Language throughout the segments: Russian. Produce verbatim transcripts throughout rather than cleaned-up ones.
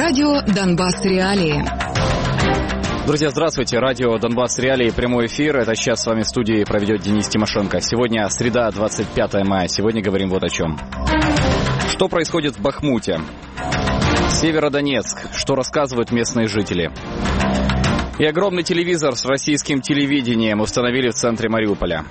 Радио «Донбасс. Реалии». Друзья, здравствуйте. Радио «Донбасс. Реалии», прямой эфир. Это сейчас с вами в студии проведет Денис Тимошенко. Сегодня среда, двадцать пятое мая. Сегодня говорим вот о чем. Что происходит в Бахмуте? Северодонецк. Что рассказывают местные жители? И огромный телевизор с российским телевидением установили в центре Мариуполя.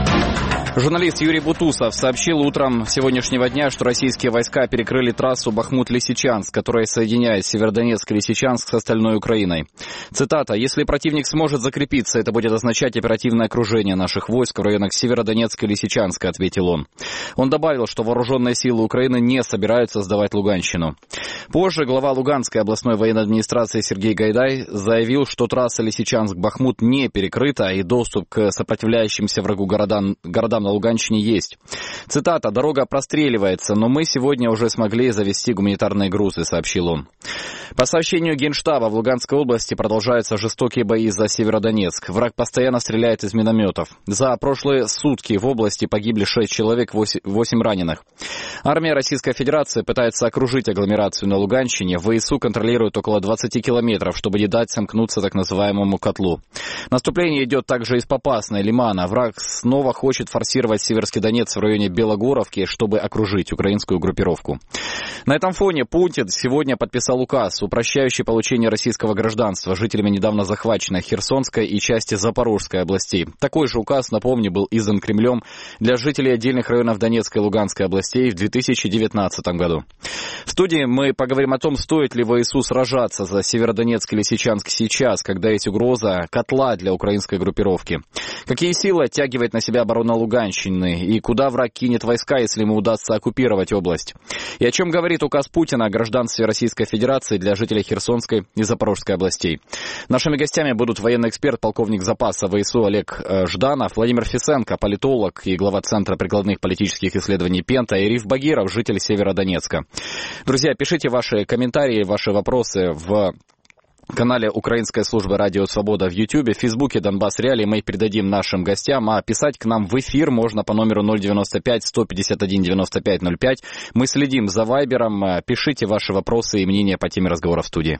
Журналист Юрий Бутусов сообщил утром сегодняшнего дня, что российские войска перекрыли трассу Бахмут-Лисичанск, которая соединяет Северодонецк и Лисичанск с остальной Украиной. Цитата: «Если противник сможет закрепиться, это будет означать оперативное окружение наших войск в районах Северодонецка и Лисичанска», — ответил он. Он добавил, что вооруженные силы Украины не собираются сдавать Луганщину. Позже глава Луганской областной военной администрации Сергей Гайдай заявил, что трасса Лисичанск-Бахмут не перекрыта и доступ к сопротивляющимся врагу городам, городам на Луганщине есть. Цитата: «Дорога простреливается, но мы сегодня уже смогли завести гуманитарные грузы», — сообщил он. По сообщению Генштаба, в Луганской области продолжаются жестокие бои за Северодонецк. Враг постоянно стреляет из минометов. За прошлые сутки в области погибли шесть человек, восемь раненых. Армия Российской Федерации пытается окружить агломерацию на Луганщине. ВСУ контролирует около двадцати километров, чтобы не дать сомкнуться так называемому котлу. Наступление идет также из Попасной, Лимана. Враг снова хочет форсировать Северский Донец в районе Белогоровки, чтобы окружить украинскую группировку. На этом фоне Путин сегодня подписал указ, упрощающий получение российского гражданства жителями недавно захваченной Херсонской и части Запорожской областей. Такой же указ, напомню, был издан Кремлем для жителей отдельных районов Донецкой и Луганской областей в две тысячи девятнадцатом году. В студии мы поговорим о том, стоит ли ВСУ сражаться за Северодонецк и Лисичанск сейчас, когда есть угроза котла для украинской группировки. Какие силы оттягивает на себя оборона Луганщины и куда враг кинет войска, если ему удастся оккупировать область? И о чем говорит указ Путина о гражданстве Российской Федерации для жителей Херсонской и Запорожской областей? Нашими гостями будут военный эксперт, полковник запаса ВСУ Олег Жданов, Владимир Фисенко, политолог и глава Центра прикладных политических исследований Пента, и Риф Багиров, житель Северодонецка. Друзья, пишите ваши комментарии, ваши вопросы в канале Украинской службы Радио Свобода в Ютьюбе, в Фейсбуке Донбасс Реалии. Мы их передадим нашим гостям, а писать к нам в эфир можно по номеру ноль девяносто пять сто пятьдесят один девяносто пять ноль пять. Мы следим за Вайбером. Пишите ваши вопросы и мнения по теме разговора в студии.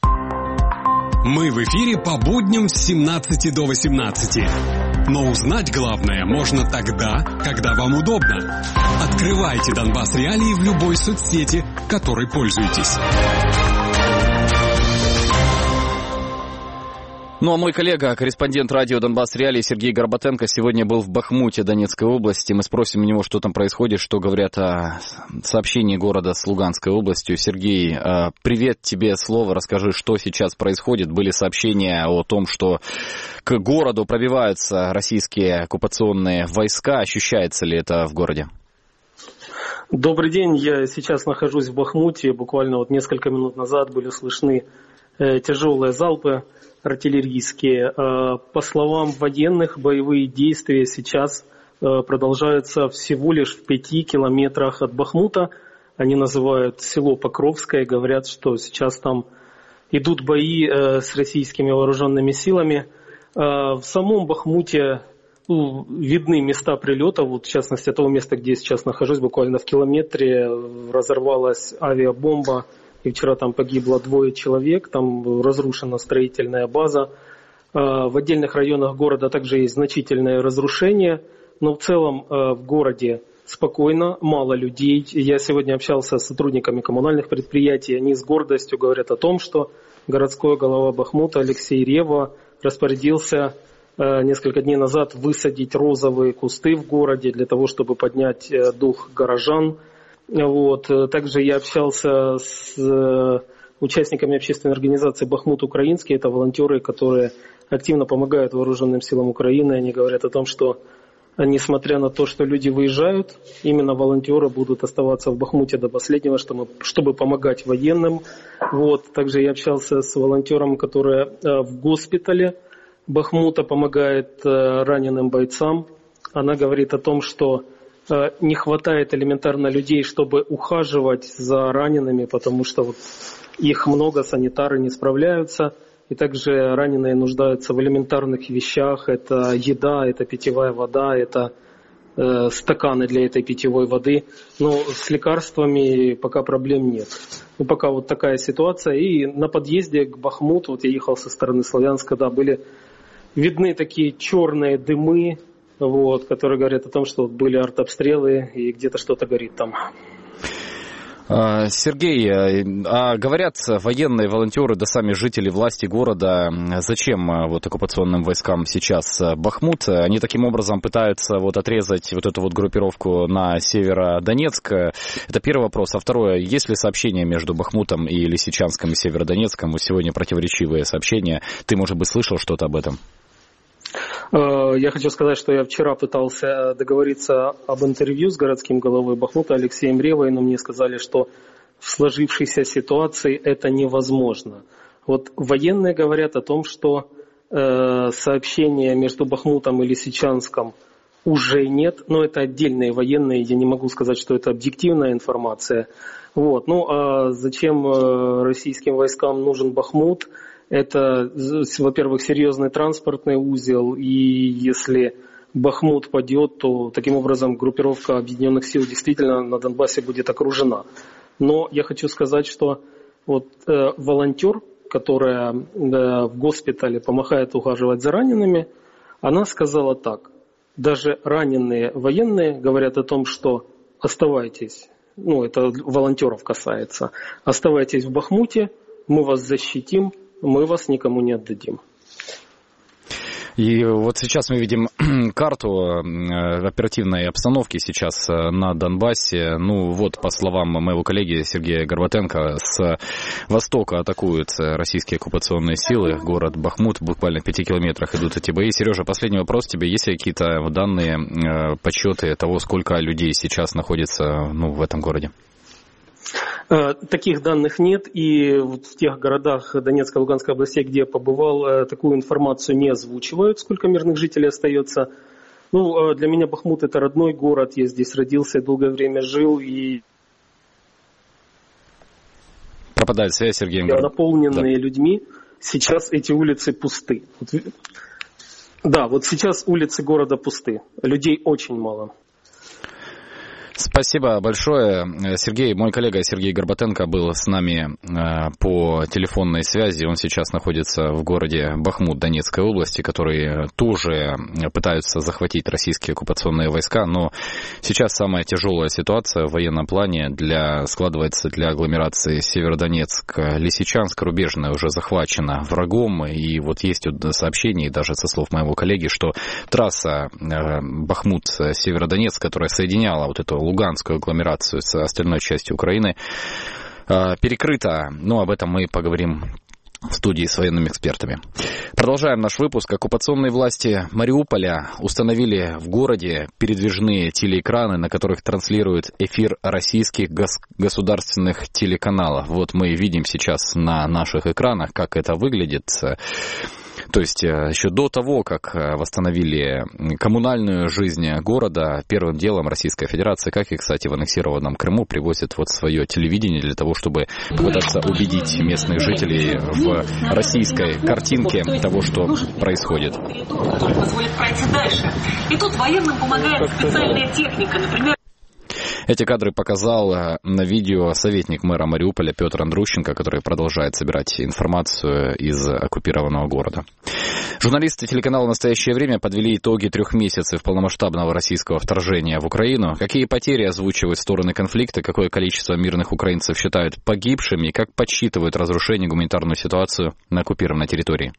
Мы в эфире по будням с семнадцати до восемнадцати. Но узнать главное можно тогда, когда вам удобно. Открывайте Донбасс Реалии в любой соцсети, которой пользуетесь. Ну а мой коллега, корреспондент радио «Донбасс Реалии» Сергей Горбатенко сегодня был в Бахмуте Донецкой области. Мы спросим у него, что там происходит, что говорят о сообщении города с Луганской областью. Сергей, привет тебе, слово. Расскажи, что сейчас происходит. Были сообщения о том, что к городу пробиваются российские оккупационные войска. Ощущается ли это в городе? Добрый день. Я сейчас нахожусь в Бахмуте. Буквально вот несколько минут назад были слышны э, тяжелые залпы артиллерийские. По словам военных, боевые действия сейчас продолжаются всего лишь в пяти километрах от Бахмута. Они называют село Покровское, говорят, что сейчас там идут бои с российскими вооруженными силами. В самом Бахмуте ну, видны места прилета. Вот, в частности, того места, где я сейчас нахожусь, буквально в километре разорвалась авиабомба. И вчера там погибло двое человек, там разрушена строительная база. В отдельных районах города также есть значительное разрушение, но в целом в городе спокойно, мало людей. Я сегодня общался с сотрудниками коммунальных предприятий, они с гордостью говорят о том, что городской глава Бахмута Алексей Рева распорядился несколько дней назад высадить розовые кусты в городе для того, чтобы поднять дух горожан. Вот. Также я общался с участниками общественной организации «Бахмут Украинский». Это волонтеры, которые активно помогают вооруженным силам Украины. Они говорят о том, что несмотря на то, что люди выезжают, именно волонтеры будут оставаться в Бахмуте до последнего, чтобы, чтобы помогать военным. Вот. Также я общался с волонтером, который в госпитале Бахмута помогает раненым бойцам. Она говорит о том, что не хватает элементарно людей, чтобы ухаживать за ранеными, потому что вот их много, санитары не справляются. И также раненые нуждаются в элементарных вещах. Это еда, это питьевая вода, это э, стаканы для этой питьевой воды. Но с лекарствами пока проблем нет. Ну, пока вот такая ситуация. И на подъезде к Бахмуту, вот я ехал со стороны Славянска, да, были видны такие черные дымы, вот, которые говорят о том, что были артобстрелы и где-то что-то горит там. Сергей, а говорят военные, волонтеры, да сами жители, власти города, зачем вот оккупационным войскам сейчас Бахмут? Они таким образом пытаются вот отрезать вот эту вот группировку на Северодонецк. Это первый вопрос. А второе, есть ли сообщения между Бахмутом и Лисичанском и Северодонецком? Сегодня противоречивые сообщения. Ты, может быть, слышал что-то об этом? Я хочу сказать, что я вчера пытался договориться об интервью с городским головой Бахмута Алексеем Ревой, но мне сказали, что в сложившейся ситуации это невозможно. Вот военные говорят о том, что э, сообщения между Бахмутом и Лисичанском уже нет, но это отдельные военные, я не могу сказать, что это объективная информация. Вот. Ну а зачем российским войскам нужен Бахмут? Это, во-первых, серьезный транспортный узел, и если Бахмут падет, то таким образом группировка объединенных сил действительно на Донбассе будет окружена. Но я хочу сказать, что вот э, волонтер, которая э, в госпитале помогает ухаживать за ранеными, она сказала так: даже раненые военные говорят о том, что оставайтесь, ну это волонтеров касается, оставайтесь в Бахмуте, мы вас защитим, мы вас никому не отдадим. И вот сейчас мы видим карту оперативной обстановки сейчас на Донбассе. Ну вот, по словам моего коллеги Сергея Горбатенко, с востока атакуют российские оккупационные силы город Бахмут. Буквально в пяти километрах идут эти бои. Сережа, последний вопрос тебе. Есть ли какие-то данные, подсчеты того, сколько людей сейчас находится, ну, в этом городе? Таких данных нет, и вот в тех городах Донецкой и Луганской областей, где я побывал, такую информацию не озвучивают, сколько мирных жителей остается. Ну, для меня Бахмут — это родной город, я здесь родился, долгое время жил, и пропадает связь, Сергей. Наполненные да. людьми, сейчас эти улицы пусты. Вот, да, вот сейчас улицы города пусты, людей очень мало. Спасибо большое. Сергей, мой коллега Сергей Горбатенко был с нами по телефонной связи. Он сейчас находится в городе Бахмут Донецкой области, который тоже пытаются захватить российские оккупационные войска. Но сейчас самая тяжелая ситуация в военном плане для, складывается для агломерации Северодонецк. Лисичанск, рубежная, уже захвачена врагом. И вот есть сообщение, даже со слов моего коллеги, что трасса Бахмут-Северодонецк, которая соединяла вот эту Луганскую агломерацию с остальной частью Украины, перекрыта. Но об этом мы поговорим в студии с военными экспертами. Продолжаем наш выпуск. Оккупационные власти Мариуполя установили в городе передвижные телеэкраны, на которых транслируют эфир российских гос- государственных телеканалов. Вот мы видим сейчас на наших экранах, как это выглядит. То есть еще до того, как восстановили коммунальную жизнь города, первым делом Российская Федерация, как и, кстати, в аннексированном Крыму, привозит вот свое телевидение для того, чтобы попытаться убедить местных жителей в российской картинке того, что происходит. Позволит пройти дальше. И тут военным помогает специальная техника, например. Эти кадры показал на видео советник мэра Мариуполя Петр Андрущенко, который продолжает собирать информацию из оккупированного города. Журналисты телеканала «Настоящее время» подвели итоги трех месяцев полномасштабного российского вторжения в Украину. Какие потери озвучивают стороны конфликта, какое количество мирных украинцев считают погибшими и как подсчитывают разрушение и гуманитарную ситуацию на оккупированной территории.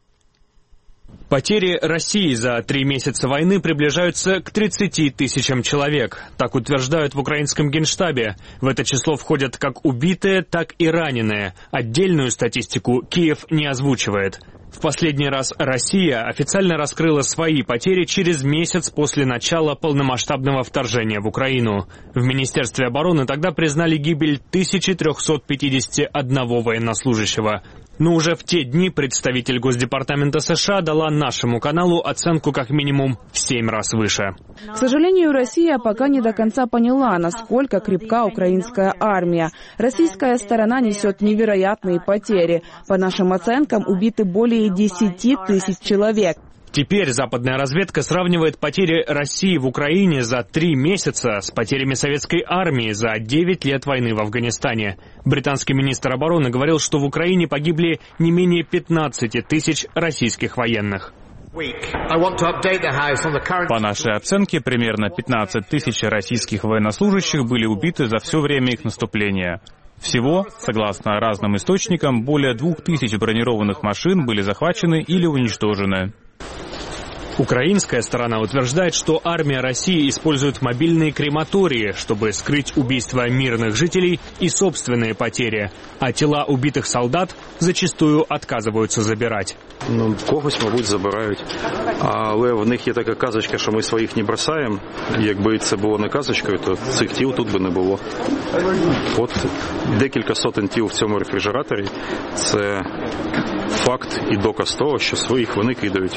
Потери России за три месяца войны приближаются к тридцати тысячам человек. Так утверждают в украинском генштабе. В это число входят как убитые, так и раненые. Отдельную статистику Киев не озвучивает. В последний раз Россия официально раскрыла свои потери через месяц после начала полномасштабного вторжения в Украину. В Министерстве обороны тогда признали гибель тысячи трёхсот пятидесяти одного военнослужащего. Но уже в те дни представитель Госдепартамента США дала нашему каналу оценку как минимум в семь раз выше. К сожалению, Россия пока не до конца поняла, насколько крепка украинская армия. Российская сторона несет невероятные потери. По нашим оценкам, убиты более десяти тысяч человек. Теперь западная разведка сравнивает потери России в Украине за три месяца с потерями советской армии за девять лет войны в Афганистане. Британский министр обороны говорил, что в Украине погибли не менее пятнадцати тысяч российских военных. По нашей оценке, примерно пятнадцать тысяч российских военнослужащих были убиты за все время их наступления. Всего, согласно разным источникам, более двух тысяч бронированных машин были захвачены или уничтожены. Украинская сторона утверждает, что армия России использует мобильные крематории, чтобы скрыть убийства мирных жителей и собственные потери, а тела убитых солдат зачастую отказываются забирать. Ну, когось, мабуть, забирають. Але в них є така казочка, що ми своїх не бросаємо. Якби це було не казочкою, то цих тіл тут би не було. От декілька сотень тіл в цьому рефрижераторі – це факт і доказ того, що своїх вони кидають.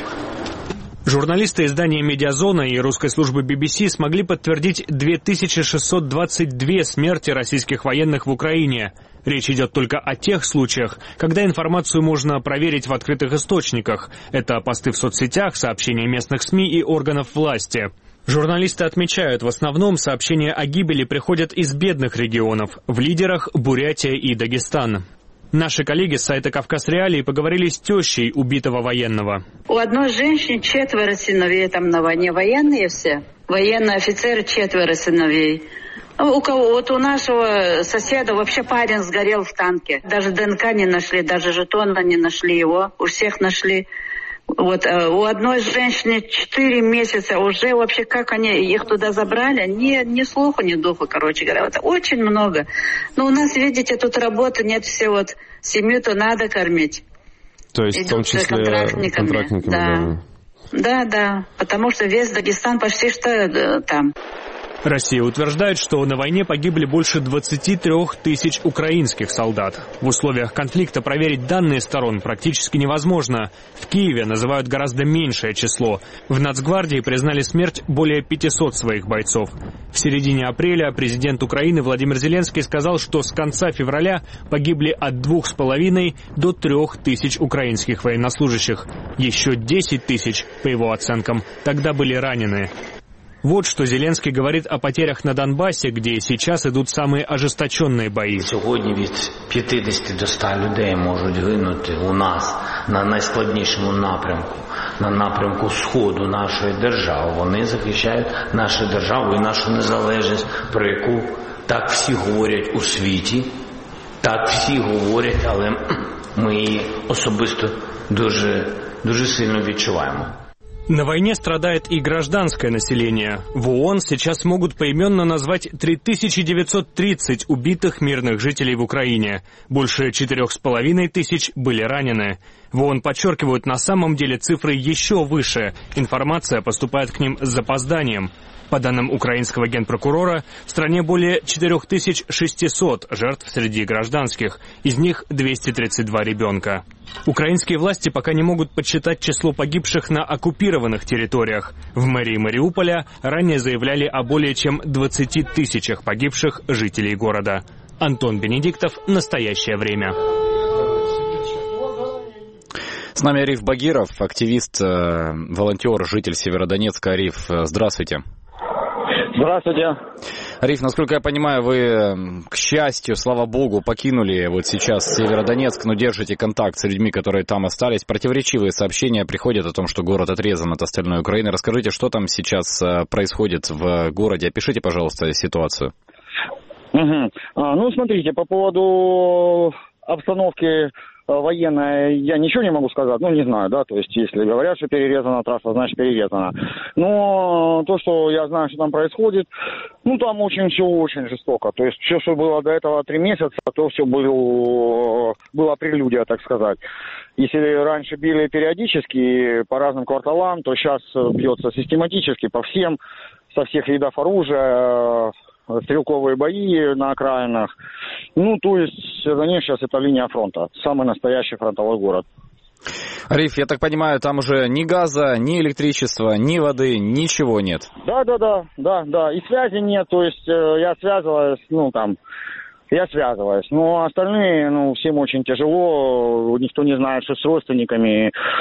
Журналисты издания «Медиазона» и русской службы би би си смогли подтвердить две тысячи шестьсот двадцать две смерти российских военных в Украине. Речь идет только о тех случаях, когда информацию можно проверить в открытых источниках. Это посты в соцсетях, сообщения местных СМИ и органов власти. Журналисты отмечают, в основном сообщения о гибели приходят из бедных регионов, в лидерах Бурятия и Дагестан. Наши коллеги с сайта «Кавказ Реалии» поговорили с тещей убитого военного. У одной женщины четверо сыновей, там на войне военные все. Военные офицеры, четверо сыновей. У кого? Вот у нашего соседа вообще парень сгорел в танке. Даже ДНК не нашли, даже жетона не нашли его. У всех нашли. Вот э, у одной женщины четыре месяца уже вообще, как они их туда забрали, ни, ни слуху, ни духу, короче говоря. Это очень много. Но у нас, видите, тут работы нет, все вот семью-то надо кормить. То есть идут в том числе контрактниками. контрактниками да. да, да, потому что весь Дагестан почти что э, там. Россия утверждает, что на войне погибли больше двадцати трёх тысяч украинских солдат. В условиях конфликта проверить данные сторон практически невозможно. В Киеве называют гораздо меньшее число. В Нацгвардии признали смерть более пятисот своих бойцов. В середине апреля президент Украины Владимир Зеленский сказал, что с конца февраля погибли от двух с половиной до трех тысяч украинских военнослужащих. Еще десять тысяч, по его оценкам, тогда были ранены. Вот что Зеленский говорит о потерях на Донбассе, где сейчас идут самые ожесточенные бои. Сьогодні від п'ятдесяти до ста людей можуть гинути у нас на найскладнішому напрямку, на напрямку сходу нашої держави. Вони захищають нашу державу і нашу незалежність, про яку так всі говорять у світі, так всі говорять, але ми її особисто дуже, дуже сильно відчуваємо. На войне страдает и гражданское население. В ООН сейчас могут поименно назвать три тысячи девятьсот тридцать убитых мирных жителей в Украине. Больше четырех с половиной тысяч были ранены. В ООН подчеркивают, на самом деле цифры еще выше. Информация поступает к ним с запозданием. По данным украинского генпрокурора, в стране более четыре тысячи шестьсот жертв среди гражданских, из них двести тридцать два ребенка. Украинские власти пока не могут подсчитать число погибших на оккупированных территориях. В мэрии Мариуполя ранее заявляли о более чем двадцати тысячах погибших жителей города. Антон Бенедиктов. Настоящее время. С нами Ариф Багиров, активист, волонтер, житель Северодонецка. Ариф, здравствуйте. Здравствуйте. Ариф, насколько я понимаю, вы, к счастью, слава богу, покинули вот сейчас Северодонецк, но держите контакт с людьми, которые там остались. Противоречивые сообщения приходят о том, что город отрезан от остальной Украины. Расскажите, что там сейчас происходит в городе? Опишите, пожалуйста, ситуацию. Угу. А, ну, смотрите, по поводу обстановки военной я ничего не могу сказать, ну, не знаю, да, то есть, если говорят, что перерезана трасса, значит, перерезана. Но то, что я знаю, что там происходит, ну, там очень все очень жестоко. То есть, все, что было до этого три месяца, то все было, было прелюдия, так сказать. Если раньше били периодически по разным кварталам, то сейчас бьется систематически по всем, со всех видов оружия, стрелковые бои на окраинах. Ну, то есть, Северодонецк сейчас это линия фронта. Самый настоящий фронтовой город. Ариф, я так понимаю, там уже ни газа, ни электричества, ни воды, ничего нет. Да, да, да, да, да. И связи нет, то есть, э, я связываюсь, ну, там, я связываюсь. Но остальные, ну, всем очень тяжело, никто не знает, что с родственниками.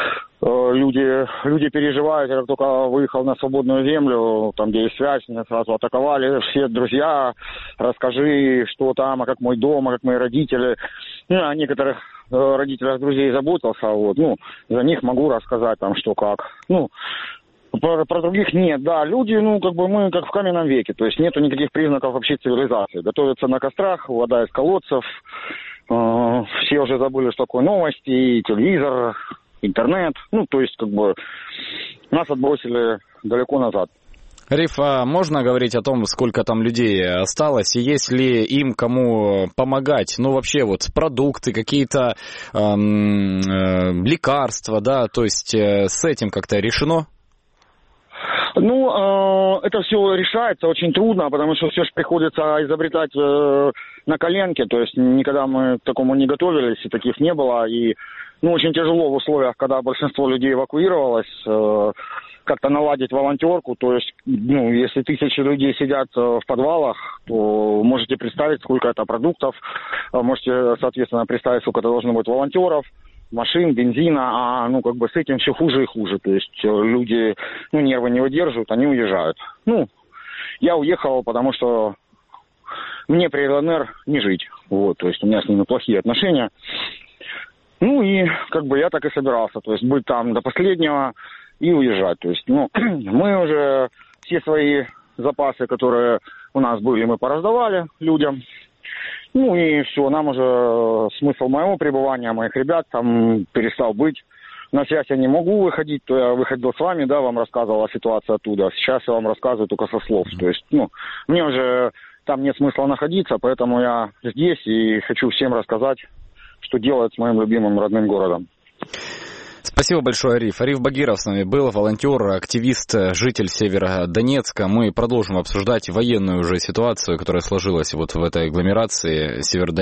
Люди, люди переживают, я только выехал на свободную землю, там, где есть связь, меня сразу атаковали все друзья, расскажи, что там, а как мой дом, а как мои родители. Ну, о некоторых родителях друзей заботился, вот, ну, за них могу рассказать, там, что как. Ну, про, про других нет, да, люди, ну, как бы мы как в каменном веке, то есть нету никаких признаков вообще цивилизации. Готовятся на кострах, вода из колодцев, э, все уже забыли, что такое новости, телевизор, интернет, ну, то есть, как бы, нас отбросили далеко назад. Ариф, а можно говорить о том, сколько там людей осталось, и есть ли им кому помогать? Ну, вообще, вот, продукты, какие-то эм, э, лекарства, да, то есть, э, с этим как-то решено? Ну, э, это все решается очень трудно, потому что все же приходится изобретать э, на коленке, то есть, никогда мы к такому не готовились, и таких не было, и ну, очень тяжело в условиях, когда большинство людей эвакуировалось, э, как-то наладить волонтерку. То есть, ну, если тысячи людей сидят э, в подвалах, то можете представить, сколько это продуктов, э, можете, соответственно, представить, сколько это должно быть волонтеров, машин, бензина, а, ну, как бы с этим все хуже и хуже. То есть, э, люди, ну, нервы не выдерживают, они уезжают. Ну, я уехал, потому что мне при ЛНР не жить. Вот, то есть, у меня с ними плохие отношения. Ну и как бы я так и собирался, то есть быть там до последнего и уезжать. То есть, ну, мы уже все свои запасы, которые у нас были, мы пораздавали людям. Ну и все, нам уже смысл моего пребывания, моих ребят там перестал быть. На связь я не могу выходить, то я выходил с вами, да, вам рассказывал о ситуации оттуда. Сейчас я вам рассказываю только со слов. То есть, ну, мне уже там нет смысла находиться, поэтому я здесь и хочу всем рассказать, что делать с моим любимым родным городом. Спасибо большое, Ариф. Ариф Багиров с нами был, волонтер, активист, житель Северодонецка. Мы продолжим обсуждать военную уже ситуацию, которая сложилась вот в этой агломерации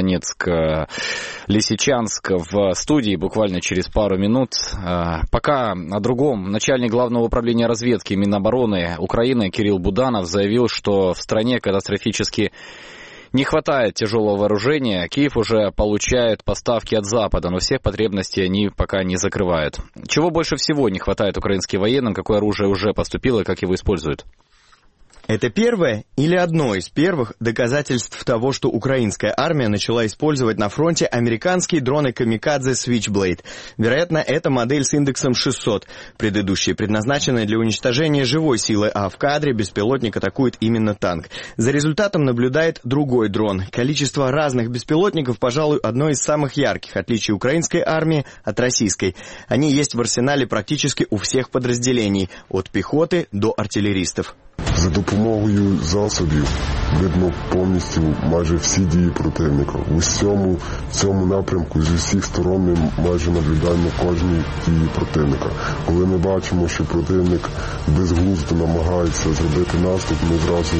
Северодонецк-Лисичанск в студии буквально через пару минут. Пока о другом. Начальник Главного управления разведки Минобороны Украины Кирилл Буданов заявил, что в стране катастрофически не хватает тяжелого вооружения. Киев уже получает поставки от Запада, но всех потребностей они пока не закрывают. Чего больше всего не хватает украинским военным, какое оружие уже поступило и как его используют? Это первое или одно из первых доказательств того, что украинская армия начала использовать на фронте американские дроны «Камикадзе» Switchblade. Вероятно, это модель с индексом шестьсот. Предыдущие предназначены для уничтожения живой силы, а в кадре беспилотник атакует именно танк. За результатом наблюдает другой дрон. Количество разных беспилотников, пожалуй, одно из самых ярких отличий украинской армии от российской. Они есть в арсенале практически у всех подразделений, от пехоты до артиллеристов. За допомогою засобів видно повністю майже всі дії противника. В усьому цьому напрямку з усіх сторон ми майже наблюдаємо кожні дії противника. Коли ми бачимо, що противник безглуздо намагається зробити наступ, ми зразу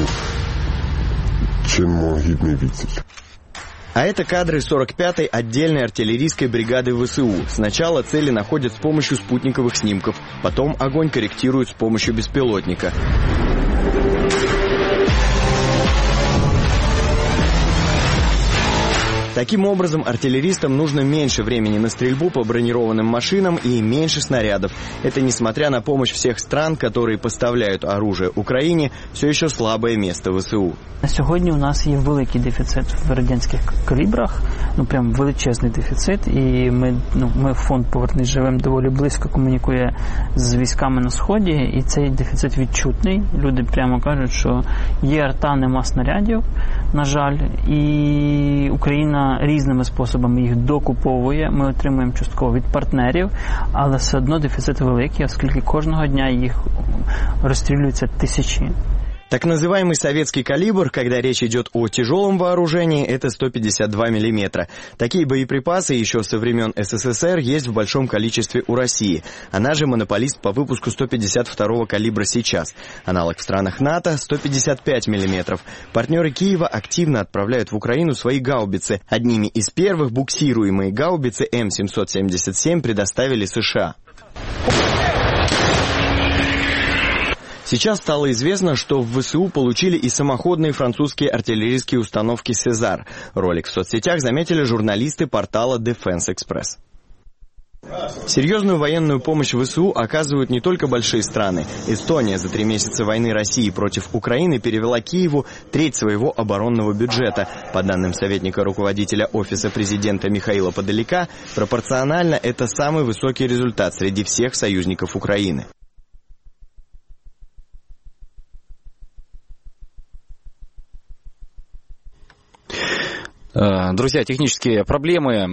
чинимо гідний відсіч. А это кадры сорок пятой отдельной артиллерийской бригады ВСУ. Сначала цели находят с помощью спутниковых снимков, потом огонь корректируют с помощью беспилотника. Таким образом, артиллеристам нужно меньше времени на стрельбу по бронированным машинам и меньше снарядов. Это несмотря на помощь всех стран, которые поставляют оружие Украине, все еще слабое место ВСУ. На сьогодні у нас є великий дефіцит в радянських калібрах, ну прям величезний дефіцит, і ми, ну, ми фонд «Повернись живим» доволі близько комунікує з військами на Сході, і цей дефіцит відчутний. Люди прямо кажуть, що є арта, нема снарядів, на жаль, і Україна різними способами їх докуповує, ми отримуємо частково від партнерів, але все одно дефіцит великий, оскільки кожного дня їх розстрілюються тисячі. Так называемый советский калибр, когда речь идет о тяжелом вооружении, это сто пятьдесят два миллиметра. Такие боеприпасы еще со времен СССР есть в большом количестве у России. Она же монополист по выпуску сто пятьдесят второго калибра сейчас. Аналог в странах НАТО сто пятьдесят пять миллиметров. Партнеры Киева активно отправляют в Украину свои гаубицы. Одними из первых буксируемые гаубицы М семьсот семьдесят семь предоставили США. Сейчас стало известно, что в ВСУ получили и самоходные французские артиллерийские установки «Сезар». Ролик в соцсетях заметили журналисты портала Defense Express. Серьезную военную помощь ВСУ оказывают не только большие страны. Эстония за три месяца войны России против Украины перевела Киеву треть своего оборонного бюджета. По данным советника руководителя Офиса президента Михаила Подоляка, пропорционально это самый высокий результат среди всех союзников Украины. Друзья, технические проблемы.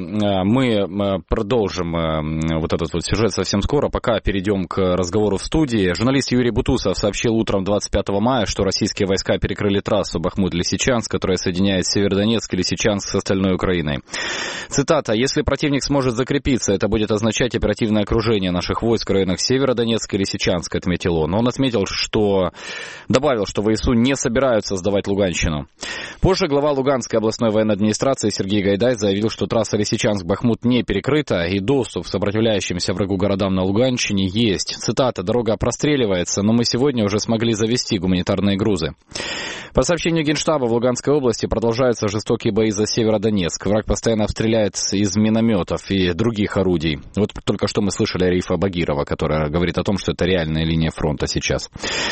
Мы продолжим вот этот вот сюжет совсем скоро. Пока перейдем к разговору в студии. Журналист Юрий Бутусов сообщил утром двадцать пятого мая, что российские войска перекрыли трассу Бахмут-Лисичанск, которая соединяет Северодонецк и Лисичанск с остальной Украиной. Цитата. «Если противник сможет закрепиться, это будет означать оперативное окружение наших войск в районах Северодонецка и Лисичанска», отметил он. Он отметил, что... добавил, что ВСУ не собираются сдавать Луганщину. Позже глава Луганской областной военной администрации Сергей Гайдай заявил, что трасса Лисичанск-Бахмут не перекрыта и доступ к сопротивляющимся врагу городам на Луганщине есть. Цитата. «Дорога простреливается, но мы сегодня уже смогли завести гуманитарные грузы». По сообщению Генштаба, в Луганской области продолжаются жестокие бои за Северодонецк. Враг постоянно стреляет из минометов и других орудий. Вот только что мы слышали Арифа Багирова, которая говорит о том, что это реальная линия фронта сейчас.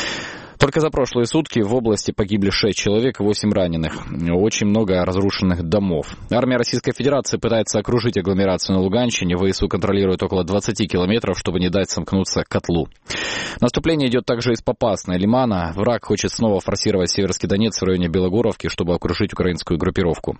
Только за прошлые сутки в области погибли шесть человек и восемь раненых. Очень много разрушенных домов. Армия Российской Федерации пытается окружить агломерацию на Луганщине. ВСУ контролирует около двадцати километров, чтобы не дать сомкнуться котлу. Наступление идет также из Попасной, Лимана. Враг хочет снова форсировать Северский Донец в районе Белогоровки, чтобы окружить украинскую группировку.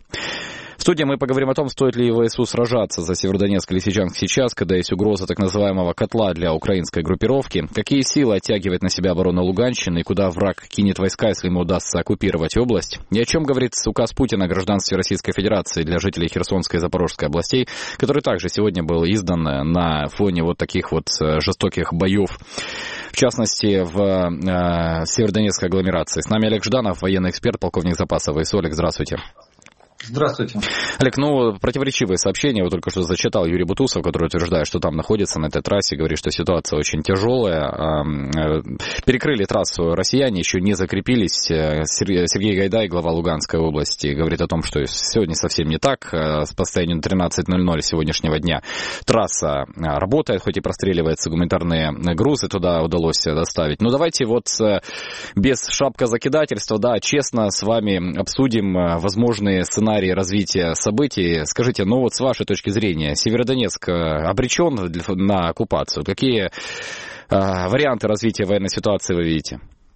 В студии мы поговорим о том, стоит ли ВСУ сражаться за Северодонецк и Лисичанск сейчас, когда есть угроза так называемого котла для украинской группировки, какие силы оттягивает на себя оборона Луганщины и куда враг кинет войска, если ему удастся оккупировать область, и о чем говорит указ Путина о гражданстве Российской Федерации для жителей Херсонской и Запорожской областей, который также сегодня был издан на фоне вот таких вот жестоких боев, в частности, в э, Северодонецкой агломерации. С нами Олег Жданов, военный эксперт, полковник запаса ВСУ. Олег, здравствуйте. Здравствуйте. Олег, ну, противоречивые сообщения. Вот только что зачитал Юрий Бутусов, который утверждает, что там находится на этой трассе, говорит, что ситуация очень тяжелая. Перекрыли трассу россияне, еще не закрепились. Сергей Гайдай, глава Луганской области, говорит о том, что сегодня совсем не так. С состоянием тринадцать ноль ноль сегодняшнего дня трасса работает, хоть и простреливается, гуманитарные грузы туда удалось доставить. Ну, давайте вот без шапкозакидательства, да, честно с вами обсудим возможные сценарии развития событий. Скажите, ну вот с вашей точки зрения, Северодонецк обречен на оккупацию? Какие э, варианты развития военной ситуации вы видите?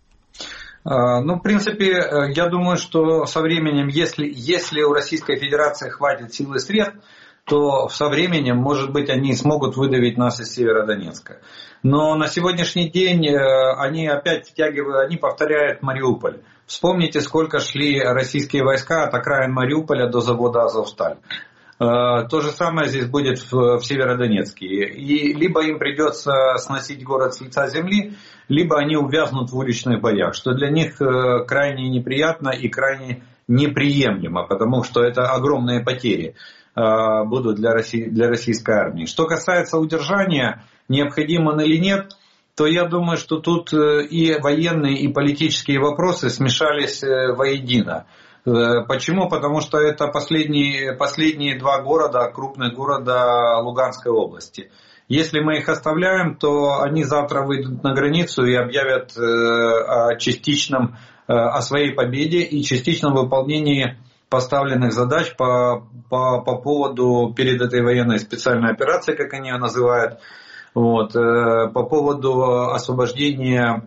Ну, в принципе, я думаю, что со временем, если, если у Российской Федерации хватит сил и средств, то со временем, может быть, они смогут выдавить нас из Северодонецка. Но на сегодняшний день они опять втягивают, они повторяют Мариуполь. Вспомните, сколько шли российские войска от окраин Мариуполя до завода «Азовсталь». То же самое здесь будет в Северодонецке. И либо им придется сносить город с лица земли, либо они увязнут в уличных боях, что для них крайне неприятно и крайне неприемлемо, потому что это огромные потери будут для, России, для российской армии. Что касается удержания, необходим он или нет, то я думаю, что тут и военные, и политические вопросы смешались воедино. Почему? Потому что это последние, последние два города, крупных города Луганской области. Если мы их оставляем, то они завтра выйдут на границу и объявят о частичном, о своей победе и частичном выполнении поставленных задач по, по, по поводу перед этой военной специальной операцией, как они ее называют, вот, по поводу освобождения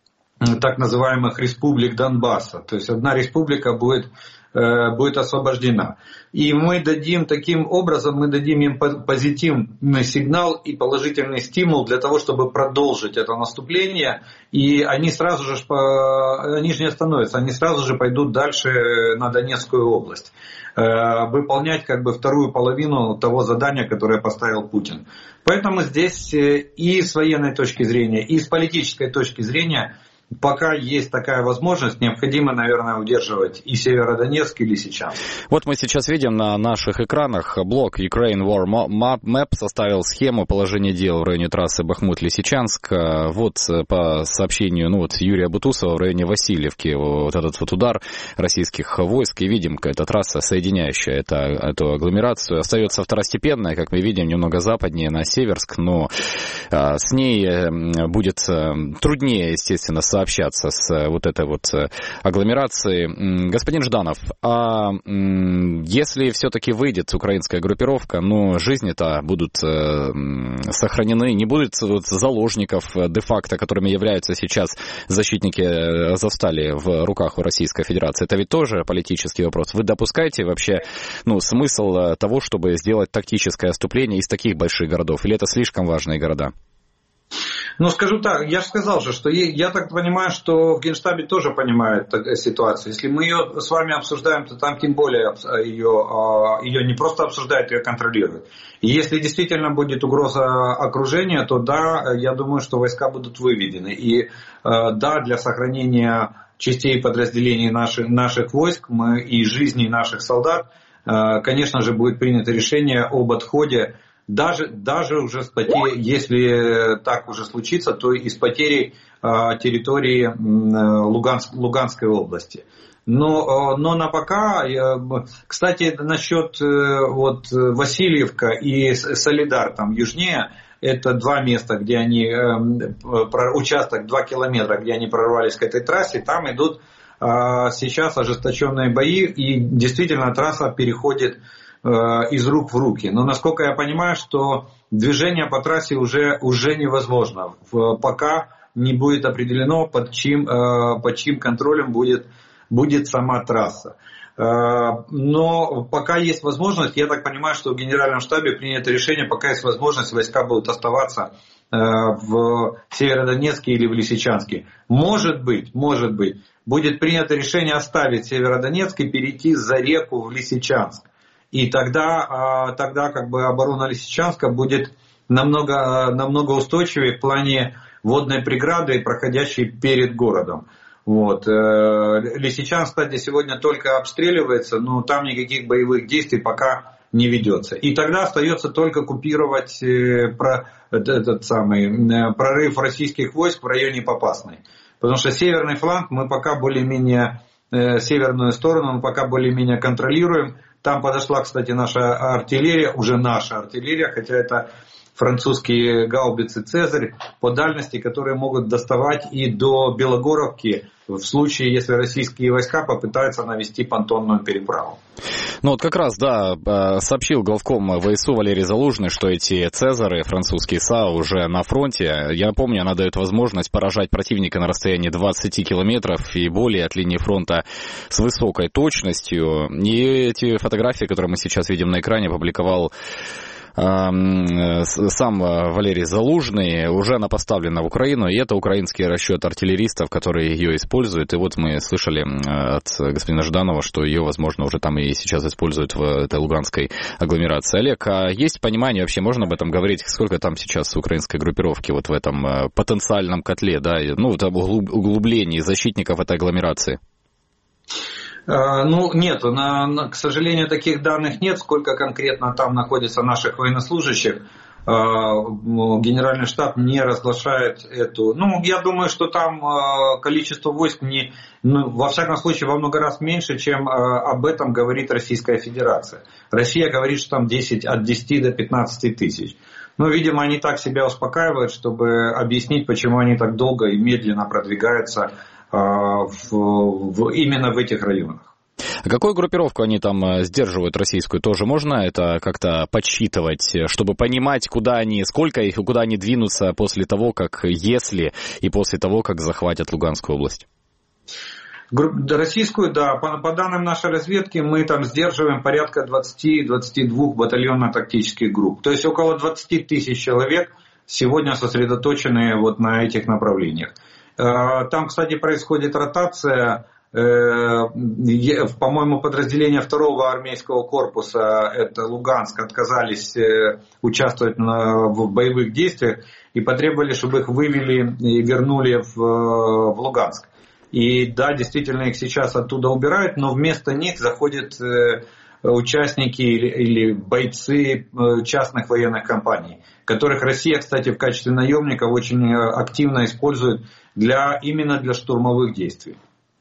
так называемых республик Донбасса. То есть одна республика будет, будет освобождена. И мы дадим таким образом, мы дадим им позитивный сигнал и положительный стимул для того, чтобы продолжить это наступление. И они сразу же, они же не остановятся, они сразу же пойдут дальше на Донецкую область. Выполнять как бы вторую половину того задания, которое поставил Путин. Поэтому здесь и с военной точки зрения, и с политической точки зрения пока есть такая возможность, необходимо, наверное, удерживать и Северодонецк, и Лисичанск. Вот мы сейчас видим на наших экранах блок Ukraine War Map составил схему положения дел в районе трассы Бахмут-Лисичанск. Вот по сообщению ну, вот Юрия Бутусова в районе Васильевки вот этот вот удар российских войск. И видим, эта трасса, соединяющая это, эту агломерацию, остается второстепенная, как мы видим, немного западнее на Северск, но а, с ней будет труднее, естественно, сообщаться с вот этой вот агломерацией. Господин Жданов, а если все-таки выйдет украинская группировка, ну, жизни-то будут сохранены, не будет вот заложников де-факто, которыми являются сейчас защитники Азовстали в руках у Российской Федерации. Это ведь тоже политический вопрос. Вы допускаете вообще ну, смысл того, чтобы сделать тактическое отступление из таких больших городов? Или это слишком важные города? Ну, скажу так, я же сказал же, что я так понимаю, что в Генштабе тоже понимают ситуацию. Если мы ее с вами обсуждаем, то там тем более ее, ее не просто обсуждают, ее контролируют. И если действительно будет угроза окружения, то да, я думаю, что войска будут выведены. И да, для сохранения частей подразделений наших, наших войск мы, и жизни наших солдат, конечно же, будет принято решение об отходе. Даже, даже уже с потерей, если так уже случится, то и с потерей э, территории э, Луганск, Луганской области. Но, э, но на пока, э, кстати, насчет э, вот, Васильевка и Солидар, там южнее, это два места, где они, э, про, участок два километра, где они прорвались к этой трассе, там идут э, сейчас ожесточенные бои, и действительно трасса переходит из рук в руки. Но насколько я понимаю, что движение по трассе уже, уже невозможно. Пока не будет определено, под чьим, под чьим контролем будет, будет сама трасса. Но пока есть возможность, я так понимаю, что в Генеральном штабе принято решение, пока есть возможность, войска будут оставаться в Северодонецке или в Лисичанске. Может быть, может быть, будет принято решение оставить Северодонецк и перейти за реку в Лисичанск. И тогда, тогда как бы оборона Лисичанска будет намного, намного устойчивее в плане водной преграды, проходящей перед городом. Вот. Лисичанск, кстати, сегодня только обстреливается, но там никаких боевых действий пока не ведется. И тогда остается только купировать этот самый прорыв российских войск в районе Попасной. Потому что северный фланг мы пока более-менее, северную сторону мы пока более-менее контролируем. Там подошла, кстати, наша артиллерия, уже наша артиллерия, хотя это французские гаубицы «Цезарь» по дальности, которые могут доставать и до Белогоровки в случае, если российские войска попытаются навести понтонную переправу. Ну вот как раз, да, сообщил главком ВСУ Валерий Залужный, что эти «Цезары», французские САУ, уже на фронте. Я напомню, она дает возможность поражать противника на расстоянии двадцати километров и более от линии фронта с высокой точностью. И эти фотографии, которые мы сейчас видим на экране, опубликовал сам Валерий Залужный, уже она поставлена в Украину, и это украинский расчет артиллеристов, которые ее используют. И вот мы слышали от господина Жданова, что ее, возможно, уже там и сейчас используют в этой луганской агломерации. Олег, а есть понимание вообще, можно об этом говорить, сколько там сейчас украинской группировки вот в этом потенциальном котле, да, ну, вот об углублении защитников этой агломерации? Ну, нет, на, на, к сожалению, таких данных нет, сколько конкретно там находится наших военнослужащих. Генеральный штаб не разглашает эту. Ну, я думаю, что там количество войск, не, ну, во всяком случае, во много раз меньше, чем об этом говорит Российская Федерация. Россия говорит, что там десять, от десяти до пятнадцати тысяч. Ну, видимо, они так себя успокаивают, чтобы объяснить, почему они так долго и медленно продвигаются В, в, именно в этих районах. А какую группировку они там сдерживают российскую? Тоже можно это как-то подсчитывать, чтобы понимать, куда они, сколько их и куда они двинутся после того, как, если и после того, как захватят Луганскую область? Российскую, да. По, по данным нашей разведки, мы там сдерживаем порядка двадцати-двадцати двух батальонно-тактических групп. То есть около двадцати тысяч человек сегодня сосредоточены вот на этих направлениях. Там, кстати, происходит ротация по-моему, подразделения второго армейского корпуса, это Луганск, отказались участвовать в боевых действиях и потребовали, чтобы их вывели и вернули в, в Луганск. И да, действительно, их сейчас оттуда убирают, но вместо них заходят участники или, или бойцы частных военных компаний, которых Россия, кстати, в качестве наемников очень активно использует для, именно для штурмовых действий.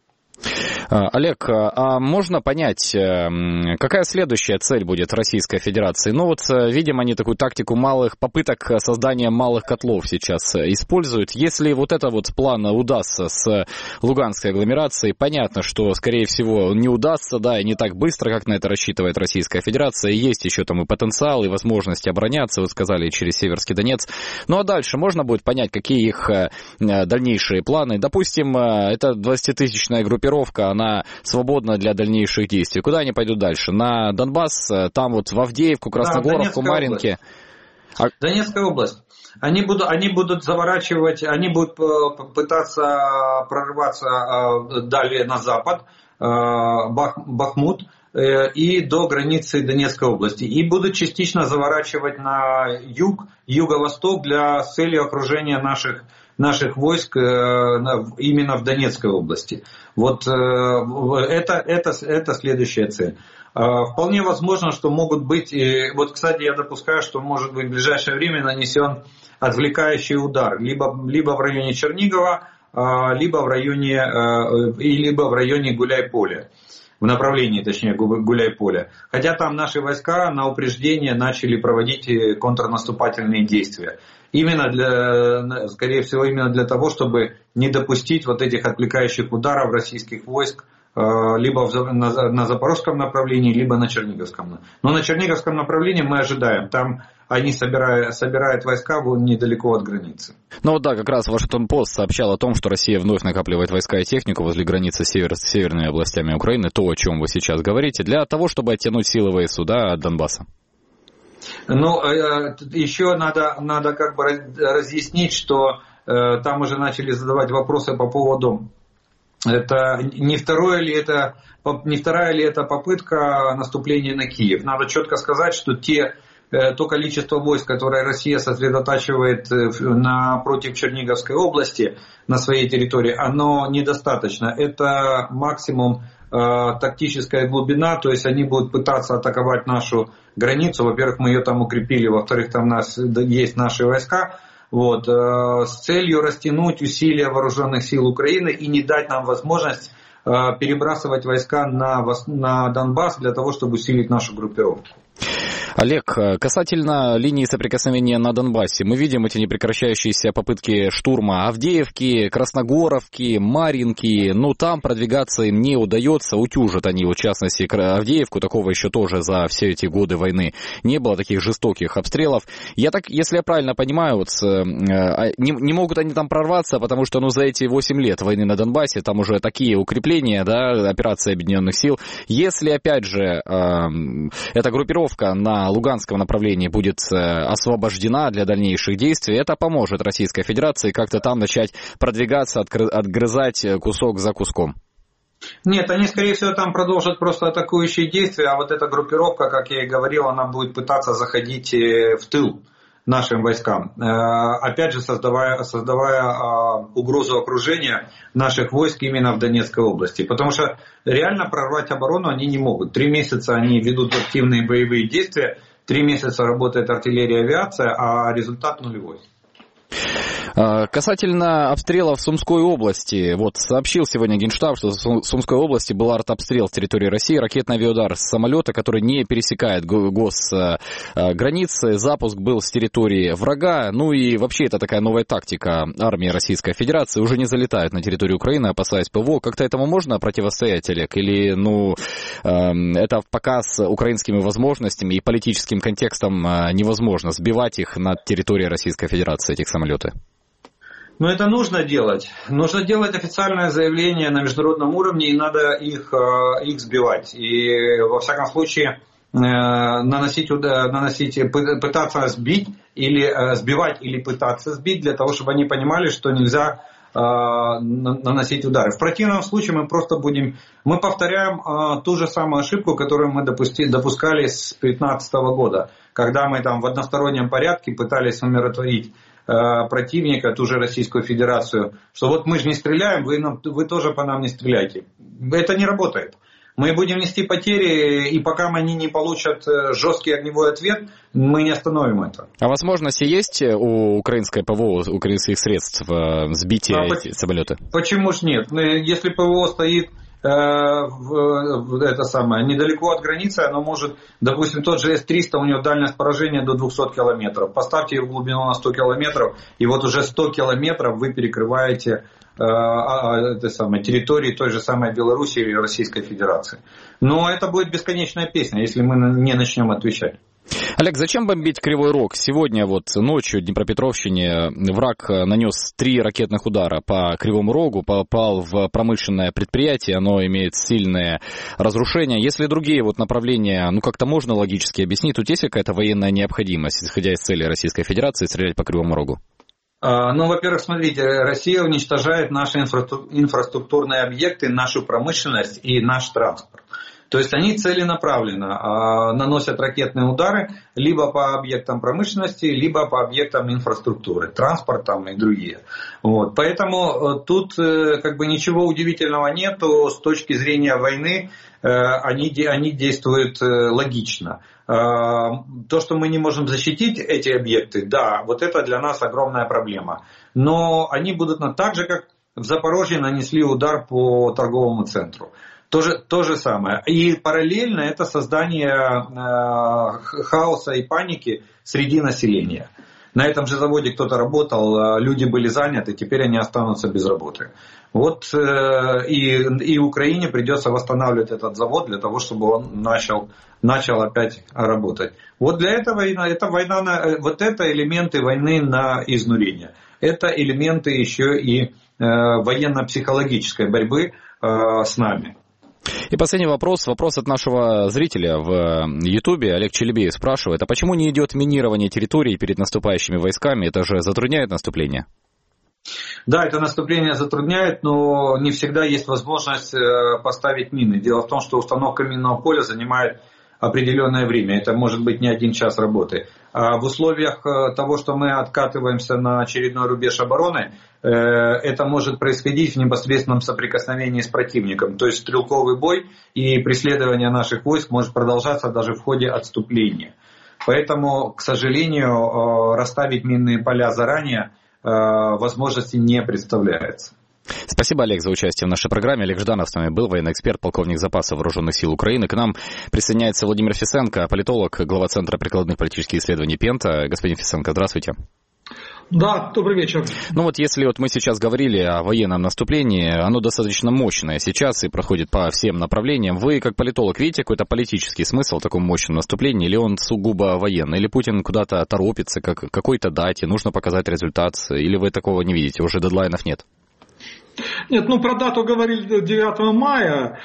Олег, а можно понять, какая следующая цель будет Российской Федерации? Ну вот видим они такую тактику малых попыток создания малых котлов сейчас используют. Если вот это вот план удастся с Луганской агломерацией, понятно, что, скорее всего, он не удастся, да, и не так быстро, как на это рассчитывает Российская Федерация. Есть еще там и потенциал, и возможность обороняться, вы сказали, через Северский Донец. Ну а дальше можно будет понять, какие их дальнейшие планы. Допустим, это двадцатитысячная группировка, она свободна для дальнейших действий. Куда они пойдут дальше? На Донбасс, там вот в Авдеевку, Красногоровку, да, Марьинки? А... Донецкая область. Они будут, они будут заворачивать, они будут пытаться прорываться далее на запад, Бах, Бахмут, и до границы Донецкой области. И будут частично заворачивать на юг, юго-восток для цели окружения наших наших войск именно в Донецкой области. Вот это, это, это следующая цель. Вполне возможно, что могут быть, вот, кстати, я допускаю, что может быть в ближайшее время нанесен отвлекающий удар либо, либо в районе Чернигова, либо в районе, либо в районе Гуляй-Поля. В направлении, точнее, Гуляй-Поля. Хотя там наши войска на упреждение начали проводить контрнаступательные действия. Именно для, скорее всего, именно для того, чтобы не допустить вот этих отвлекающих ударов российских войск либо на, на Запорожском направлении, либо на Черниговском. Но на Черниговском направлении мы ожидаем. Там они собирают, собирают войска недалеко от границы. Ну вот да, как раз Вашингтон-Пост сообщал о том, что Россия вновь накапливает войска и технику возле границы север, с северными областями Украины, то, о чем вы сейчас говорите, для того, чтобы оттянуть силы ВСУ, да, от Донбасса. Ну, еще надо, надо как бы разъяснить, что там уже начали задавать вопросы по поводу, это не второе ли это, не вторая ли это попытка наступления на Киев. Надо четко сказать, что те, то количество войск, которое Россия сосредотачивает напротив Черниговской области на своей территории, оно недостаточно. Это максимум тактическая глубина, то есть они будут пытаться атаковать нашу границу. Во-первых, мы ее там укрепили, во-вторых, там у нас есть наши войска. Вот, с целью растянуть усилия вооруженных сил Украины и не дать нам возможность перебрасывать войска на, на Донбасс для того, чтобы усилить нашу группировку. Олег, касательно линии соприкосновения на Донбассе, мы видим эти непрекращающиеся попытки штурма Авдеевки, Красногоровки, Марьинки, но там продвигаться им не удается, утюжат они, в частности, Авдеевку, такого еще тоже за все эти годы войны не было, таких жестоких обстрелов. Я так, если я правильно понимаю, вот, не, не могут они там прорваться, потому что ну, за эти восемь лет войны на Донбассе там уже такие укрепления, да, операции Объединенных сил. Если, опять же, эта группировка на Луганском направлении будет освобождена для дальнейших действий, это поможет Российской Федерации как-то там начать продвигаться, отгрызать кусок за куском. Нет, они, скорее всего, там продолжат просто атакующие действия, а вот эта группировка, как я и говорил, она будет пытаться заходить в тыл нашим войскам, опять же создавая, создавая угрозу окружения наших войск именно в Донецкой области. Потому что реально прорвать оборону они не могут. Три месяца они ведут активные боевые действия, три месяца работает артиллерия и авиация, а результат нулевой. Касательно обстрелов в Сумской области, вот сообщил сегодня Генштаб, что в Сумской области был артобстрел с территории России, ракетный авиаудар с самолета, который не пересекает госграницы, запуск был с территории врага, ну и вообще это такая новая тактика армии Российской Федерации, уже не залетают на территорию Украины, опасаясь ПВО, как-то этому можно противостоять, Олег, или ну это пока с украинскими возможностями и политическим контекстом невозможно сбивать их над территорией Российской Федерации, этих самолеты? Но это нужно делать. Нужно делать официальное заявление на международном уровне, и надо их, их сбивать. И во всяком случае наносить, наносить, пытаться сбить, или сбивать, или пытаться сбить, для того, чтобы они понимали, что нельзя наносить удары. В противном случае мы просто будем, мы повторяем ту же самую ошибку, которую мы допусти, допускали с две тысячи пятнадцатого года, когда мы там в одностороннем порядке пытались умиротворить противника, ту же Российскую Федерацию, что вот мы же не стреляем, вы, вы тоже по нам не стреляйте. Это не работает. Мы будем нести потери, и пока они не получат жесткий огневой ответ, мы не остановим это. А возможности есть у украинской ПВО, украинских средств сбить а эти самолеты? Почему ж нет? Если ПВО стоит э, в, это самое, недалеко от границы, оно может, допустим, тот же эс триста, у него дальность поражения до двухсот километров. Поставьте его в глубину на сто километров, и вот уже сто километров вы перекрываете этой самой территории той же самой Белоруссии или Российской Федерации. Но это будет бесконечная песня, если мы не начнем отвечать. Олег, зачем бомбить Кривой Рог? Сегодня вот ночью в Днепропетровщине враг нанес три ракетных удара по Кривому Рогу, попал в промышленное предприятие, оно имеет сильное разрушение. Если другие вот направления, ну как-то можно логически объяснить, тут есть какая-то военная необходимость, исходя из цели Российской Федерации, стрелять по Кривому Рогу? Ну, во-первых, смотрите, Россия уничтожает наши инфраструктурные объекты, нашу промышленность и наш транспорт. То есть они целенаправленно наносят ракетные удары либо по объектам промышленности, либо по объектам инфраструктуры, транспорт там и другие. Вот. Поэтому тут как бы ничего удивительного нету с точки зрения войны, они, они действуют логично. То, что мы не можем защитить эти объекты, да, вот это для нас огромная проблема. Но они будут так же, как в Запорожье нанесли удар по торговому центру. То же, то же самое. И параллельно это создание э, хаоса и паники среди населения. На этом же заводе кто-то работал, люди были заняты, теперь они останутся без работы. Вот э, и, и Украине придется восстанавливать этот завод для того, чтобы он начал, начал опять работать. Вот для этого это война на, вот это элементы войны на изнурение. Это элементы еще и э, военно-психологической борьбы э, с нами. И последний вопрос. Вопрос от нашего зрителя в Ютубе. Олег Челебеев спрашивает, а почему не идет минирование территории перед наступающими войсками? Это же затрудняет наступление? Да, это наступление затрудняет, но не всегда есть возможность поставить мины. Дело в том, что установка минного поля занимает определенное время. Это может быть не один час работы. А в условиях того, что мы откатываемся на очередной рубеж обороны, это может происходить в непосредственном соприкосновении с противником. То есть стрелковый бой и преследование наших войск может продолжаться даже в ходе отступления. Поэтому, к сожалению, расставить минные поля заранее возможности не представляется. Спасибо, Олег, за участие в нашей программе. Олег Жданов с нами был, военный эксперт, полковник запаса Вооруженных сил Украины. К нам присоединяется Владимир Фисенко, политолог, глава Центра прикладных политических исследований Пента. Господин Фисенко, здравствуйте. Да, добрый вечер. Ну вот если вот мы сейчас говорили о военном наступлении, оно достаточно мощное сейчас и проходит по всем направлениям. Вы, как политолог, видите какой-то политический смысл в таком мощном наступлении, или он сугубо военный, или Путин куда-то торопится, как к какой-то дате, нужно показать результат, или вы такого не видите, уже дедлайнов нет? Нет, ну про дату говорили девятого мая.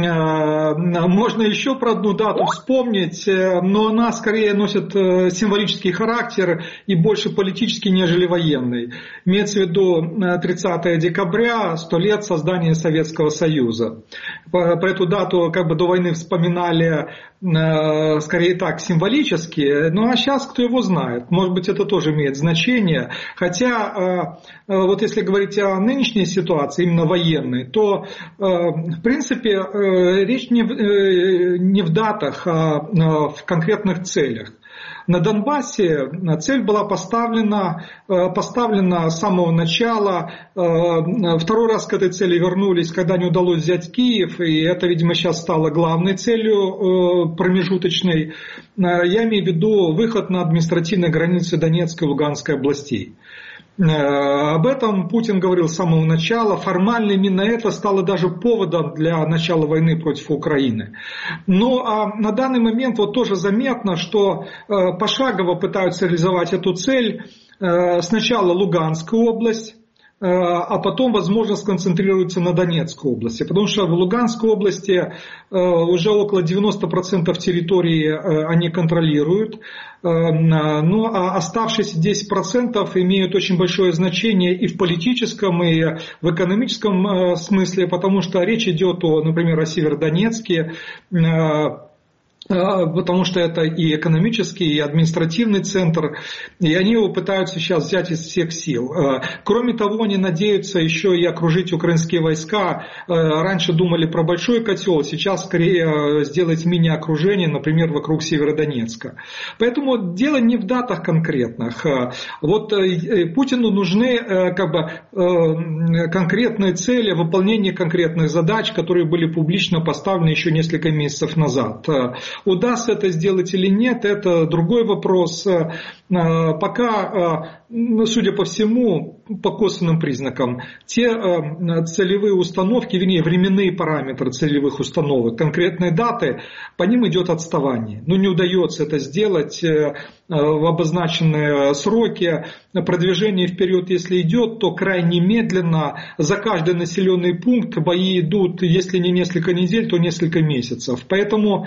Можно еще про одну дату вспомнить, но она скорее носит символический характер и больше политический, нежели военный. Имеется в виду тридцатое декабря, сто лет создания Советского Союза. Про эту дату как бы до войны вспоминали скорее так символически, ну а сейчас кто его знает, может быть это тоже имеет значение. Хотя вот если говорить о нынешней ситуации, именно военной, то в принципе речь не в, не в датах, а в конкретных целях. На Донбассе цель была поставлена, поставлена с самого начала. Второй раз к этой цели вернулись, когда не удалось взять Киев, и это, видимо, сейчас стало главной целью промежуточной. Я имею в виду выход на административные границы Донецкой и Луганской областей. Об этом Путин говорил с самого начала. Формально именно это стало даже поводом для начала войны против Украины. Но а на данный момент вот тоже заметно, что пошагово пытаются реализовать эту цель. Сначала Луганскую область, а потом, возможно, сконцентрируются на Донецкой области. Потому что в Луганской области уже около девяноста процентов территории они контролируют. Ну, а оставшиеся десять процентов имеют очень большое значение и в политическом, и в экономическом смысле, потому что речь идет, о, например, о Северодонецке, потому что это и экономический, и административный центр, и они его пытаются сейчас взять из всех сил. Кроме того, они надеются еще и окружить украинские войска. Раньше думали про большой котел, сейчас скорее сделать мини-окружение, например, вокруг Северодонецка. Поэтому дело не в датах конкретных. Вот Путину нужны как бы конкретные цели, выполнение конкретных задач, которые были публично поставлены еще несколько месяцев назад. Удастся это сделать или нет, это другой вопрос. Пока, судя по всему, по косвенным признакам, те целевые установки, вернее, временные параметры целевых установок, конкретные даты, по ним идет отставание. Но не удается это сделать в обозначенные сроки. Продвижение вперед, если идет, то крайне медленно. За каждый населенный пункт бои идут, если не несколько недель, то несколько месяцев. Поэтому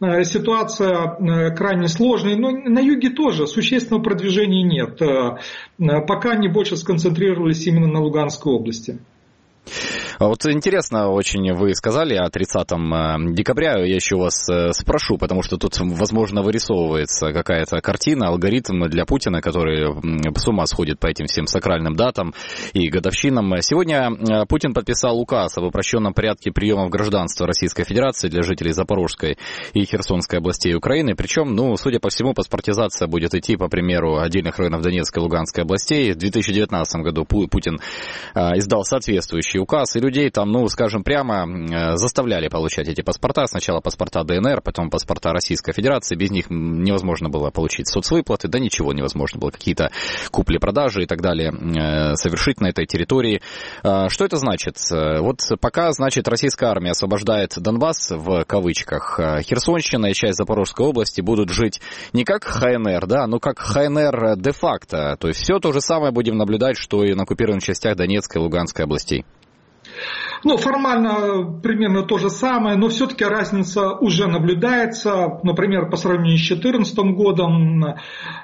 ситуация крайне сложная. Но на юге тоже существенного продвижения нет. Пока они больше сконцентрировались именно на Луганской области. Вот интересно очень вы сказали о тридцатом декабря, я еще вас спрошу, потому что тут, возможно, вырисовывается какая-то картина, алгоритм для Путина, который с ума сходит по этим всем сакральным датам и годовщинам. Сегодня Путин подписал указ об упрощенном порядке приема в гражданство Российской Федерации для жителей Запорожской и Херсонской областей Украины. Причем, ну, судя по всему, паспортизация будет идти по примеру отдельных районов Донецкой и Луганской областей. В две тысячи девятнадцатом году Путин издал соответствующий указ, и людей там, ну, скажем прямо, заставляли получать эти паспорта. Сначала паспорта ДНР, потом паспорта Российской Федерации. Без них невозможно было получить соцвыплаты, да ничего невозможно было. Какие-то купли-продажи и так далее совершить на этой территории. Что это значит? Вот пока, значит, российская армия освобождает Донбасс, в кавычках, Херсонщина и часть Запорожской области будут жить не как ХНР, да, но как ХНР де-факто. То есть все то же самое будем наблюдать, что и на оккупированных частях Донецкой и Луганской областей. Ну, формально примерно то же самое, но все-таки разница уже наблюдается. Например, по сравнению с две тысячи четырнадцатым годом э,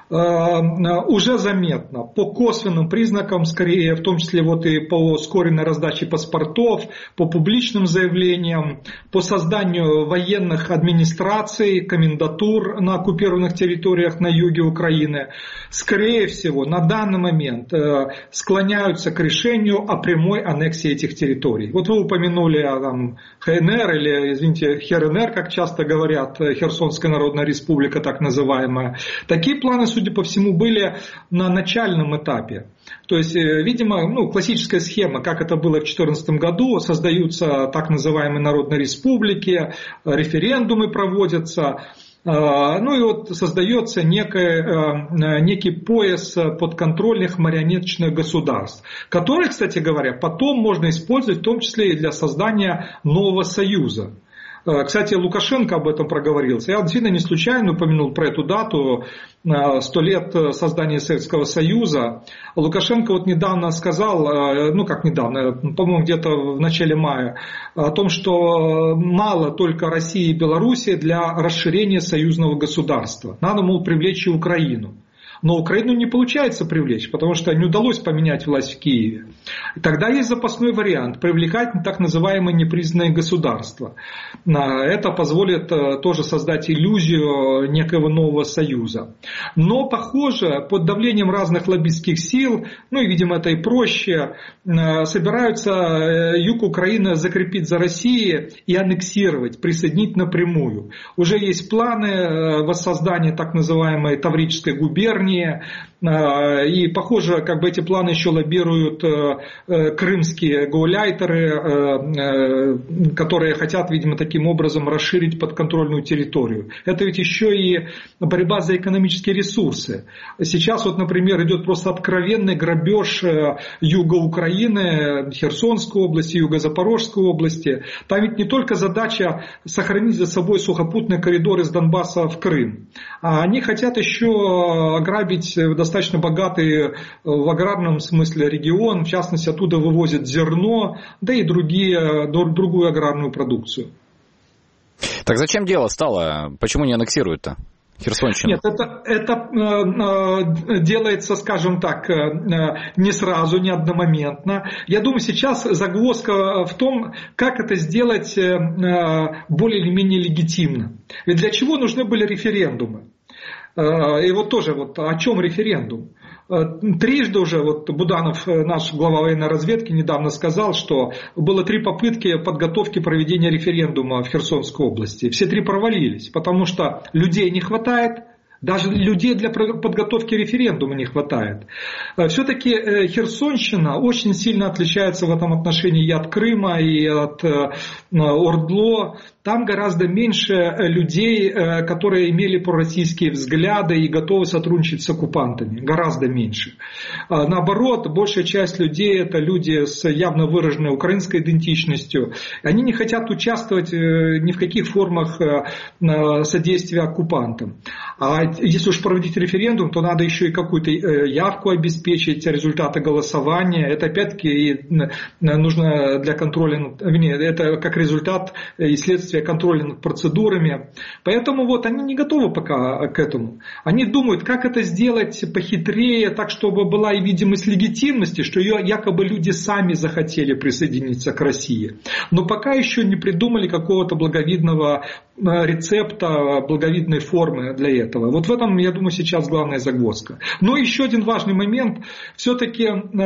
уже заметно. По косвенным признакам, скорее, в том числе вот и по ускоренной раздаче паспортов, по публичным заявлениям, по созданию военных администраций, комендатур на оккупированных территориях на юге Украины, скорее всего, на данный момент э, склоняются к решению о прямой аннексии этих территорий. Вот вы упомянули там, ХНР или, извините, ХРНР, как часто говорят, Херсонская Народная Республика, так называемая. Такие планы, судя по всему, были на начальном этапе. То есть, видимо, ну, классическая схема, как это было в две тысячи четырнадцатом году, создаются так называемые народные республики, референдумы проводятся. Ну и вот создается некий, некий пояс подконтрольных марионеточных государств, которые, кстати говоря, потом можно использовать в том числе и для создания нового союза. Кстати, Лукашенко об этом проговорился. Я действительно не случайно упомянул про эту дату, сто лет создания Советского Союза. Лукашенко вот недавно сказал, ну как недавно, по-моему, где-то в начале мая, о том, что мало только России и Белоруссии для расширения союзного государства. Надо, мол, привлечь и Украину. Но Украину не получается привлечь, потому что не удалось поменять власть в Киеве. Тогда есть запасной вариант – привлекать так называемые непризнанные государства. Это позволит тоже создать иллюзию некого нового союза. Но, похоже, под давлением разных лоббистских сил, ну и, видимо, это и проще, собираются юг Украины закрепить за Россией и аннексировать, присоединить напрямую. Уже есть планы воссоздания так называемой Таврической губернии. И, похоже, как бы эти планы еще лоббируют крымские гауляйтеры, которые хотят, видимо, таким образом расширить подконтрольную территорию. Это ведь еще и борьба за экономические ресурсы. Сейчас, вот, например, идет просто откровенный грабеж юга Украины, Херсонской области, юго-Запорожской области. Там ведь не только задача сохранить за собой сухопутный коридор из Донбасса в Крым, а они хотят еще ограбить ограбить достаточно богатый в аграрном смысле регион, в частности, оттуда вывозят зерно, да и другие, другую аграрную продукцию. Так зачем дело стало? Почему не аннексируют-то Херсонщину? Нет, это, это э, делается, скажем так, э, не сразу, не одномоментно. Я думаю, сейчас загвоздка в том, как это сделать э, более или менее легитимно. Ведь для чего нужны были референдумы? Э, и вот тоже, вот, о чем референдум? Трижды уже, вот Буданов, наш глава военной разведки, недавно сказал, что было три попытки подготовки проведения референдума в Херсонской области. Все три провалились, потому что людей не хватает, даже людей для подготовки референдума не хватает. Все-таки Херсонщина очень сильно отличается в этом отношении и от Крыма, и от Ордло. Там гораздо меньше людей, которые имели пророссийские взгляды и готовы сотрудничать с оккупантами. Гораздо меньше. Наоборот, большая часть людей – это люди с явно выраженной украинской идентичностью. Они не хотят участвовать ни в каких формах содействия оккупантам. А если уж проводить референдум, то надо еще и какую-то явку обеспечить, результаты голосования. Это опять-таки нужно для контроля, это как результат и следствие контроля над процедурами. Поэтому вот они не готовы пока к этому. Они думают, как это сделать похитрее, так чтобы была и видимость легитимности, что ее якобы люди сами захотели присоединиться к России. Но пока еще не придумали какого-то благовидного рецепта, благовидной формы для этого. Вот в этом, я думаю, сейчас главная загвоздка. Но еще один важный момент. Все-таки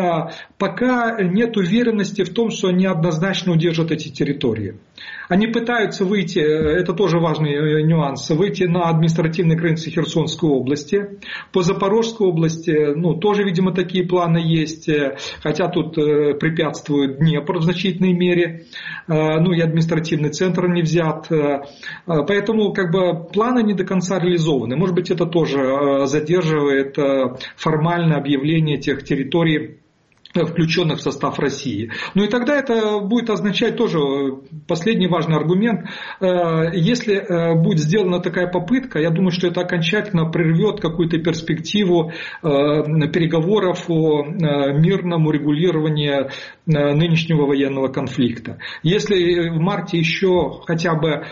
пока нет уверенности в том, что они однозначно удержат эти территории. Они пытаются выйти, это тоже важный нюанс, выйти на административные границы Херсонской области. По Запорожской области, ну, тоже, видимо, такие планы есть, хотя тут препятствует Днепр в значительной мере, ну и административный центр не взят. Поэтому как бы планы не до конца реализованы. Может быть, это тоже задерживает формальное объявление тех территорий, включенных в состав России. Ну и тогда это будет означать тоже последний важный аргумент. Если будет сделана такая попытка, я думаю, что это окончательно прервет какую-то перспективу переговоров о мирном урегулировании нынешнего военного конфликта. Если в марте еще хотя бы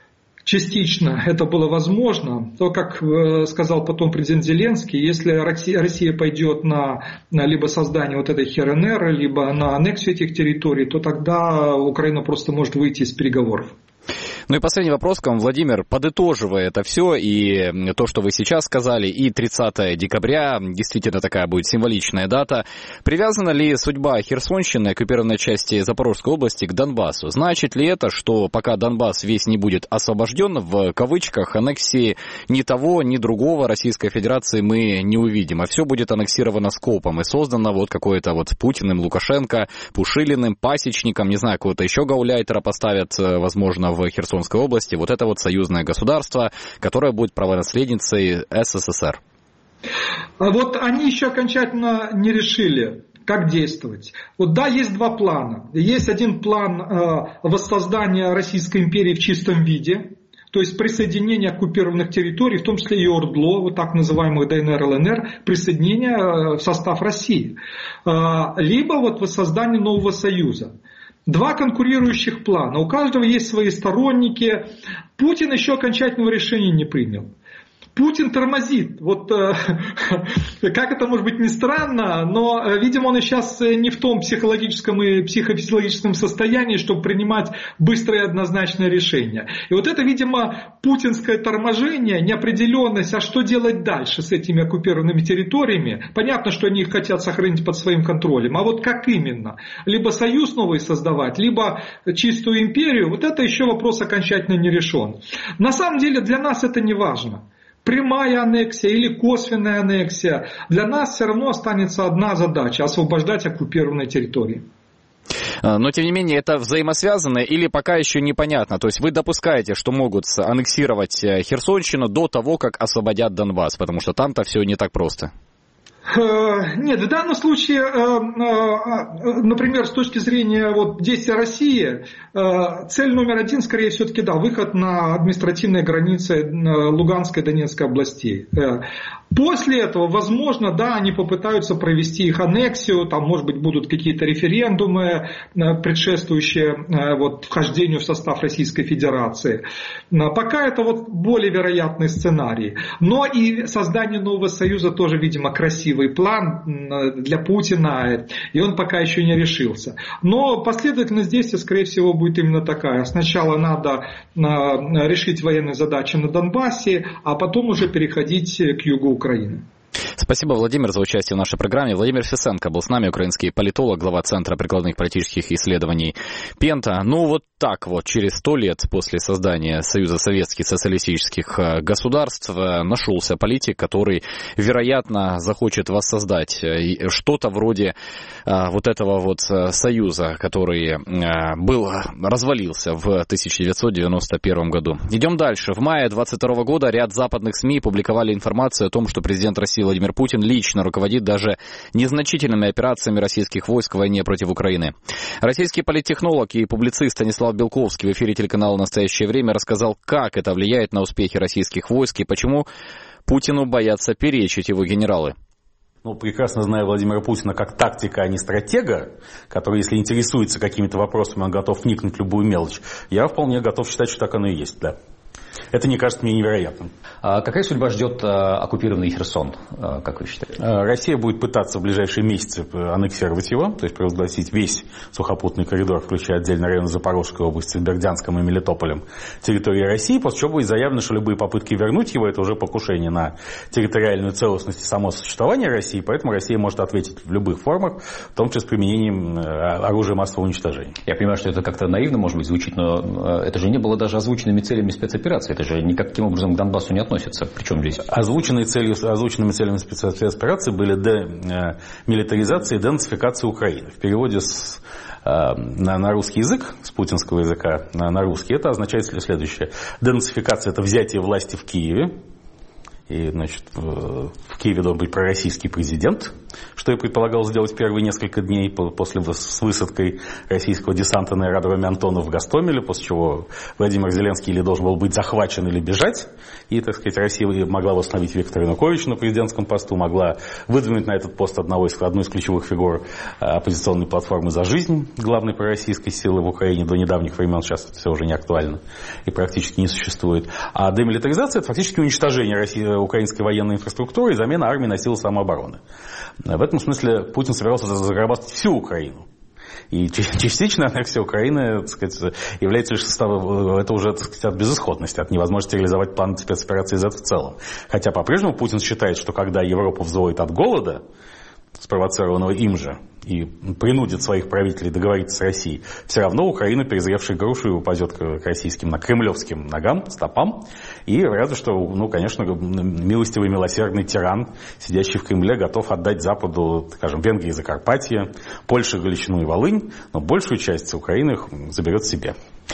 частично это было возможно, то, как сказал потом президент Зеленский, если Россия пойдет на, на либо создание вот этой ХРНР, либо на аннексию этих территорий, то тогда Украина просто может выйти из переговоров. Ну и последний вопрос к вам, Владимир. Подытоживая это все, и то, что вы сейчас сказали, и тридцатое декабря, действительно такая будет символичная дата, привязана ли судьба Херсонщины, оккупированной части Запорожской области, к Донбассу? Значит ли это, что пока Донбасс весь не будет освобожден, в кавычках, аннексии ни того, ни другого Российской Федерации мы не увидим, а все будет аннексировано скопом и создано вот какое-то вот Путиным, Лукашенко, Пушилиным, Пасечником, не знаю, кого-то еще гауляйтера поставят, возможно, в Херсонской области, вот это вот союзное государство, которое будет правонаследницей СССР. Вот они еще окончательно не решили, как действовать. Вот да, есть два плана. Есть один план э, воссоздания Российской империи в чистом виде, то есть присоединение оккупированных территорий, в том числе и Ордло, вот так называемых ДНР, ЛНР, присоединение в состав России. Э, либо вот воссоздание нового союза. Два конкурирующих плана. У каждого есть свои сторонники. Путин еще окончательного решения не принял. Путин тормозит. Вот э, как это может быть не странно, но, видимо, он сейчас не в том психологическом и психофизиологическом состоянии, чтобы принимать быстрое и однозначное решение. И вот это, видимо, путинское торможение, неопределенность, а что делать дальше с этими оккупированными территориями? Понятно, что они их хотят сохранить под своим контролем, а вот как именно? Либо союз новый создавать, либо чистую империю, вот это еще вопрос окончательно не решен. На самом деле для нас это не важно. Прямая аннексия или косвенная аннексия, для нас все равно останется одна задача – освобождать оккупированные территории. Но, тем не менее, это взаимосвязано или пока еще непонятно? То есть вы допускаете, что могут аннексировать Херсонщину до того, как освободят Донбасс, потому что там-то все не так просто? Нет, в данном случае, например, с точки зрения вот, действия России, цель номер один, скорее все-таки, да, выход на административные границы Луганской и Донецкой областей. После этого, возможно, да, они попытаются провести их аннексию, там, может быть, будут какие-то референдумы, предшествующие вот, вхождению в состав Российской Федерации. Пока это вот более вероятный сценарий. Но и создание нового союза тоже, видимо, красивый план для Путина, и он пока еще не решился. Но последовательность действия, скорее всего, будет именно такая. Сначала надо решить военные задачи на Донбассе, а потом уже переходить к югу Украины. Спасибо, Владимир, за участие в нашей программе. Владимир Фисенко был с нами, украинский политолог, глава Центра прикладных политических исследований Пента. Ну вот так вот, через сто лет после создания Союза Советских Социалистических Государств нашелся политик, который, вероятно, захочет воссоздать что-то вроде вот этого вот союза, который был, развалился в тысяча девятьсот девяносто первом году. Идем дальше. В мае двадцать второго года ряд западных СМИ публиковали информацию о том, что президент России Владимир Путин лично руководит даже незначительными операциями российских войск в войне против Украины. Российский политтехнолог и публицист Станислав Белковский в эфире телеканала «Настоящее время» рассказал, как это влияет на успехи российских войск и почему Путину боятся перечить его генералы. Ну, прекрасно знаю Владимира Путина как тактика, а не стратега, который, если интересуется какими-то вопросами, он готов вникнуть в любую мелочь. Я вполне готов считать, что так оно и есть, да. Это не кажется мне невероятным. А какая судьба ждет а, оккупированный Херсон, а, как вы считаете? Россия будет пытаться в ближайшие месяцы аннексировать его, то есть провозгласить весь сухопутный коридор, включая отдельно районы Запорожской области с Бердянском и Мелитополем, территории России, после чего будет заявлено, что любые попытки вернуть его, это уже покушение на территориальную целостность и само существование России, поэтому Россия может ответить в любых формах, в том числе с применением оружия массового уничтожения. Я понимаю, что это как-то наивно, может быть, звучит, но это же не было даже озвученными целями спецоперации. Это же никаким образом к Донбассу не относится. Причем здесь? Озвученные целью, озвученными целями спецоперации были демилитаризация и денацификация Украины. В переводе с, на, на русский язык, с путинского языка на, на русский, это означает следующее. Денацификация – это взятие власти в Киеве. И, значит, в Киеве должен быть пророссийский президент, что я предполагал сделать первые несколько дней после с высадкой российского десанта на аэродроме Антонов в Гостомеле, после чего Владимир Зеленский или должен был быть захвачен, или бежать. И, так сказать, Россия могла восстановить Виктора Януковича на президентском посту, могла выдвинуть на этот пост одного из, одну из ключевых фигур оппозиционной платформы «За жизнь», главной пророссийской силы в Украине до недавних времен. Сейчас это все уже не актуально и практически не существует. А демилитаризация – это фактически уничтожение России, украинской военной инфраструктуры и замена армии на силы самообороны. В этом смысле Путин собирался зарабатывать всю Украину. И частичная аннексия Украины, так сказать, является лишь составом, это уже, так сказать, от безысходности, от невозможности реализовать план спецоперации Z в целом. Хотя по-прежнему Путин считает, что когда Европа взвоет от голода, спровоцированного им же, и принудит своих правителей договориться с Россией, все равно Украина, перезревшей грушей, упадет к российским, на кремлевским ногам, стопам. И разве что, ну, конечно, милостивый, милосердный тиран, сидящий в Кремле, готов отдать Западу, скажем, Венгрии, Закарпатье, Польше, Галичину и Волынь, но большую часть Украины заберет себе.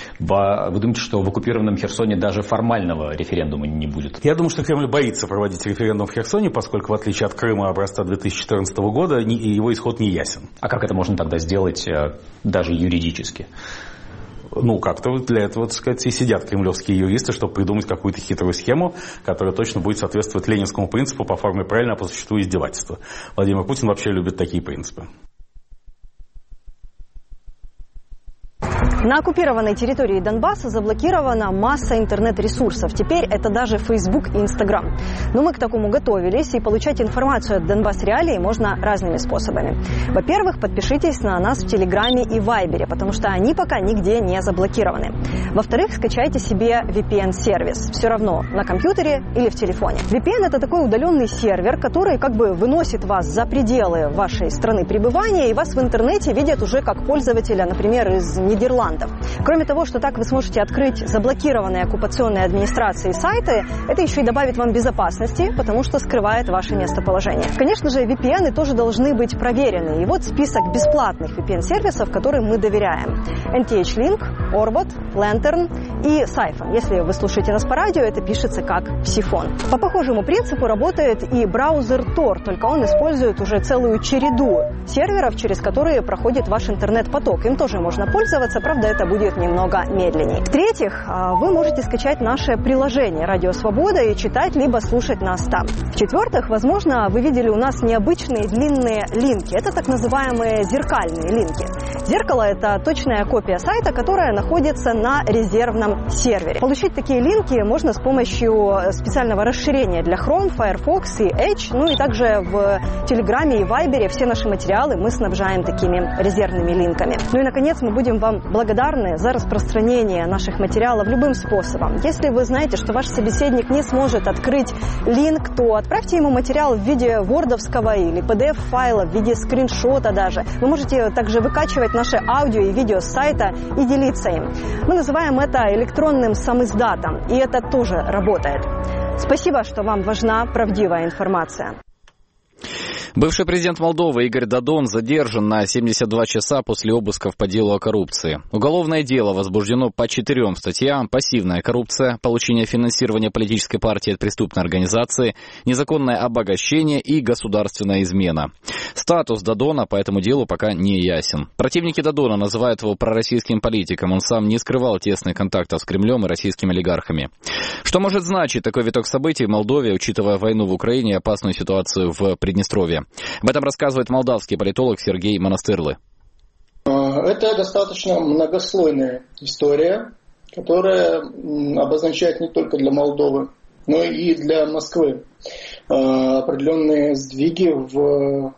Вы думаете, что в оккупированном Херсоне даже формального референдума не будет? Я думаю, что Кремль боится проводить референдум в Херсоне, поскольку, в отличие от Крыма образца две тысячи четырнадцатого года, его исход не ясен. А как это можно тогда сделать даже юридически? Ну, как-то для этого, так сказать, и сидят кремлевские юристы, чтобы придумать какую-то хитрую схему, которая точно будет соответствовать ленинскому принципу по форме правильно, а по существу издевательства. Владимир Путин вообще любит такие принципы. На оккупированной территории Донбасса заблокирована масса интернет-ресурсов. Теперь это даже Facebook и Instagram. Но мы к такому готовились, и получать информацию от Донбасс Реалии можно разными способами. Во-первых, подпишитесь на нас в Телеграме и Вайбере, потому что они пока нигде не заблокированы. Во-вторых, скачайте себе ви пи эн-сервис. Все равно на компьютере или в телефоне. ви пи эн – это такой удаленный сервер, который как бы выносит вас за пределы вашей страны пребывания, и вас в интернете видят уже как пользователя, например, из Нидерландов. оккупантов. Кроме того, что так вы сможете открыть заблокированные оккупационной администрацией сайты, это еще и добавит вам безопасности, потому что скрывает ваше местоположение. Конечно же, ви пи эн тоже должны быть проверены. И вот список бесплатных ви пи эн-сервисов, которым мы доверяем. эн ти эйч Link, Orbot, Lantern и Siphon. Если вы слушаете нас по радио, это пишется как Псифон. По похожему принципу работает и браузер Tor, только он использует уже целую череду серверов, через которые проходит ваш интернет-поток. Им тоже можно пользоваться, правда, это будет немного медленнее. В-третьих, вы можете скачать наше приложение «Радио Свобода» и читать, либо слушать нас там. В-четвертых, возможно, вы видели у нас необычные длинные линки. Это так называемые зеркальные линки. Зеркало – это точная копия сайта, которая находится на резервном сервере. Получить такие линки можно с помощью специального расширения для Chrome, Firefox и Edge. Ну и также в Телеграме и Вайбере все наши материалы мы снабжаем такими резервными линками. Ну и, наконец, мы будем вам благодарны за распространение наших материалов любым способом. Если вы знаете, что ваш собеседник не сможет открыть линк, то отправьте ему материал в виде вордовского или пи ди эф-файла, в виде скриншота даже. Вы можете также выкачивать наше аудио и видео с сайта и делиться им. Мы называем это электронным самиздатом, и это тоже работает. Спасибо, что вам важна правдивая информация. Бывший президент Молдовы Игорь Додон задержан на семьдесят два часа после обысков по делу о коррупции. Уголовное дело возбуждено по четырем статьям: пассивная коррупция, получение финансирования политической партии от преступной организации, незаконное обогащение и государственная измена. Статус Додона по этому делу пока не ясен. Противники Додона называют его пророссийским политиком. Он сам не скрывал тесных контактов с Кремлем и российскими олигархами. Что может значить такой виток событий в Молдове, учитывая войну в Украине и опасную ситуацию в Приднестровье? Об этом рассказывает молдавский политолог Сергей Монастырлы. Это достаточно многослойная история, которая обозначает не только для Молдовы, но и для Москвы определенные сдвиги в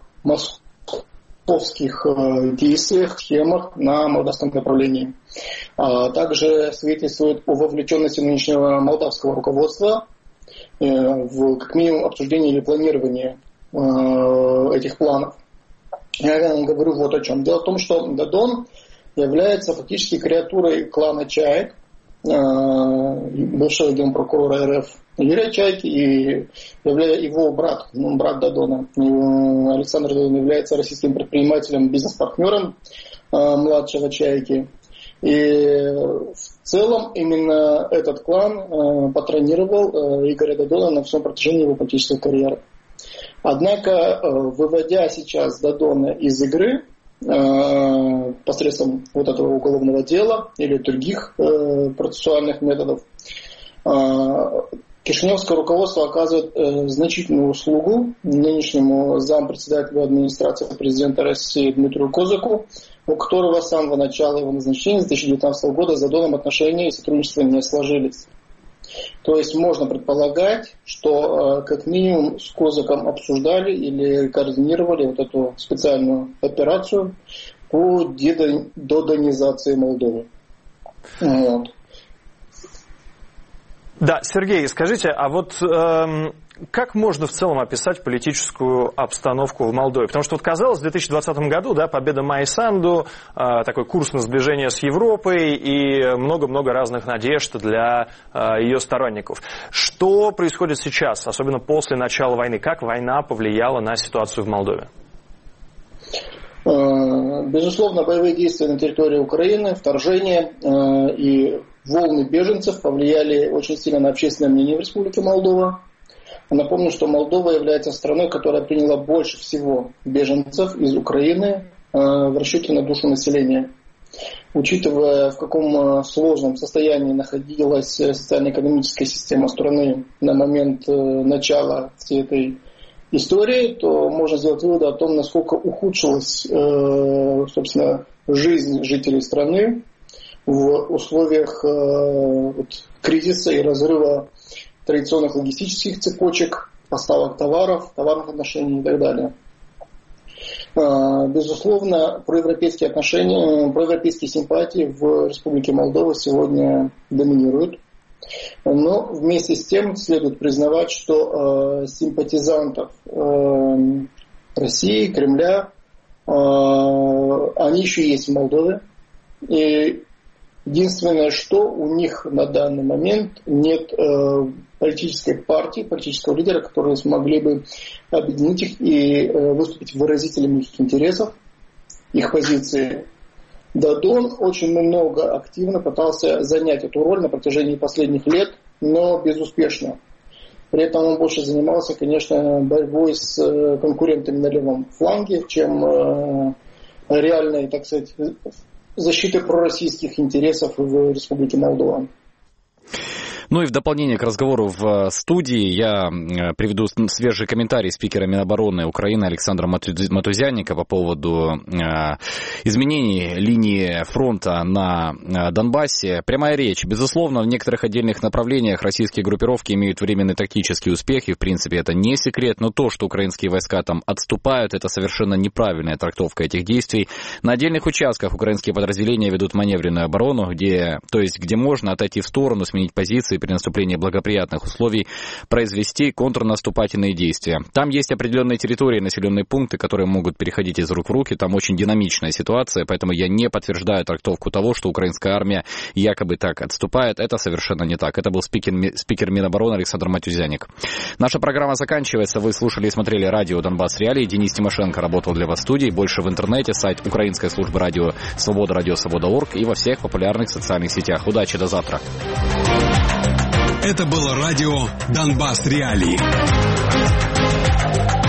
московских действиях, схемах на молдавском направлении. Также свидетельствует о вовлеченности нынешнего молдавского руководства в, как минимум, обсуждение или планирование этих планов. Я говорю вот о чем. Дело в том, что Додон является фактически креатурой клана Чаек, бывшего генпрокурора эр эф Юрия Чайки, и его брат, ну, брат Додона, Александр Додон, является российским предпринимателем, бизнес-партнером младшего Чайки. И в целом именно этот клан патронировал Игоря Додона на всем протяжении его политической карьеры. Однако, выводя сейчас Додона из игры э, посредством вот этого уголовного дела или других э, процессуальных методов, э, кишиневское руководство оказывает э, значительную услугу нынешнему зампредседателю администрации президента России Дмитрию Козаку, у которого с самого начала его назначения с две тысячи девятнадцатого года с Додоном отношения и сотрудничества не сложились. То есть можно предполагать, что как минимум с Козаком обсуждали или координировали вот эту специальную операцию по додонизации Молдовы. Вот. Да, Сергей, скажите, а вот эм, как можно в целом описать политическую обстановку в Молдове? Потому что вот казалось, в две тысячи двадцатом году, да, победа Майи Санду, э, такой курс на сближение с Европой и много-много разных надежд для э, ее сторонников. Что происходит сейчас, особенно после начала войны? Как война повлияла на ситуацию в Молдове? Безусловно, боевые действия на территории Украины, вторжение э, и волны беженцев повлияли очень сильно на общественное мнение в Республике Молдова. Напомню, что Молдова является страной, которая приняла больше всего беженцев из Украины э, в расчете на душу населения. Учитывая, в каком сложном состоянии находилась социально-экономическая система страны на момент э, начала всей этой истории, то можно сделать выводы о том, насколько ухудшилась, э, собственно, жизнь жителей страны в условиях э, вот, кризиса и разрыва традиционных логистических цепочек, поставок товаров, товарных отношений и так далее. Э, безусловно, проевропейские отношения, проевропейские симпатии в Республике Молдова сегодня доминируют. Но вместе с тем следует признавать, что э, симпатизантов э, России, Кремля, э, они еще есть в Молдове. И Единственное, что у них на данный момент нет э, политической партии, политического лидера, которые смогли бы объединить их и э, выступить выразителями их интересов, их позиции. Дадон очень много активно пытался занять эту роль на протяжении последних лет, но безуспешно. При этом он больше занимался, конечно, борьбой с конкурентами на левом фланге, чем э, реальной, так сказать, защитой пророссийских интересов в Республике Молдова. Ну и в дополнение к разговору в студии я приведу свежий комментарий спикера Минобороны Украины Александра Матузяника по поводу изменений линии фронта на Донбассе. Прямая речь. Безусловно, в некоторых отдельных направлениях российские группировки имеют временный тактический успех, и в принципе это не секрет, но то, что украинские войска там отступают, это совершенно неправильная трактовка этих действий. На отдельных участках украинские подразделения ведут маневренную оборону, где, то есть где можно отойти в сторону, сменить позиции, при наступлении благоприятных условий произвести контрнаступательные действия. Там есть определенные территории, населенные пункты, которые могут переходить из рук в руки. Там очень динамичная ситуация, поэтому я не подтверждаю трактовку того, что украинская армия якобы так отступает. Это совершенно не так. Это был спикер, спикер Минобороны Александр Матузяник. Наша программа заканчивается. Вы слушали и смотрели радио «Донбасс Реалии». Денис Тимошенко работал для вас в студии. Больше в интернете, сайт украинской службы радио «Свобода», радио «Свобода» точка орг и во всех популярных социальных сетях. Удачи, до завтра. Это было радио «Донбасс Реалии».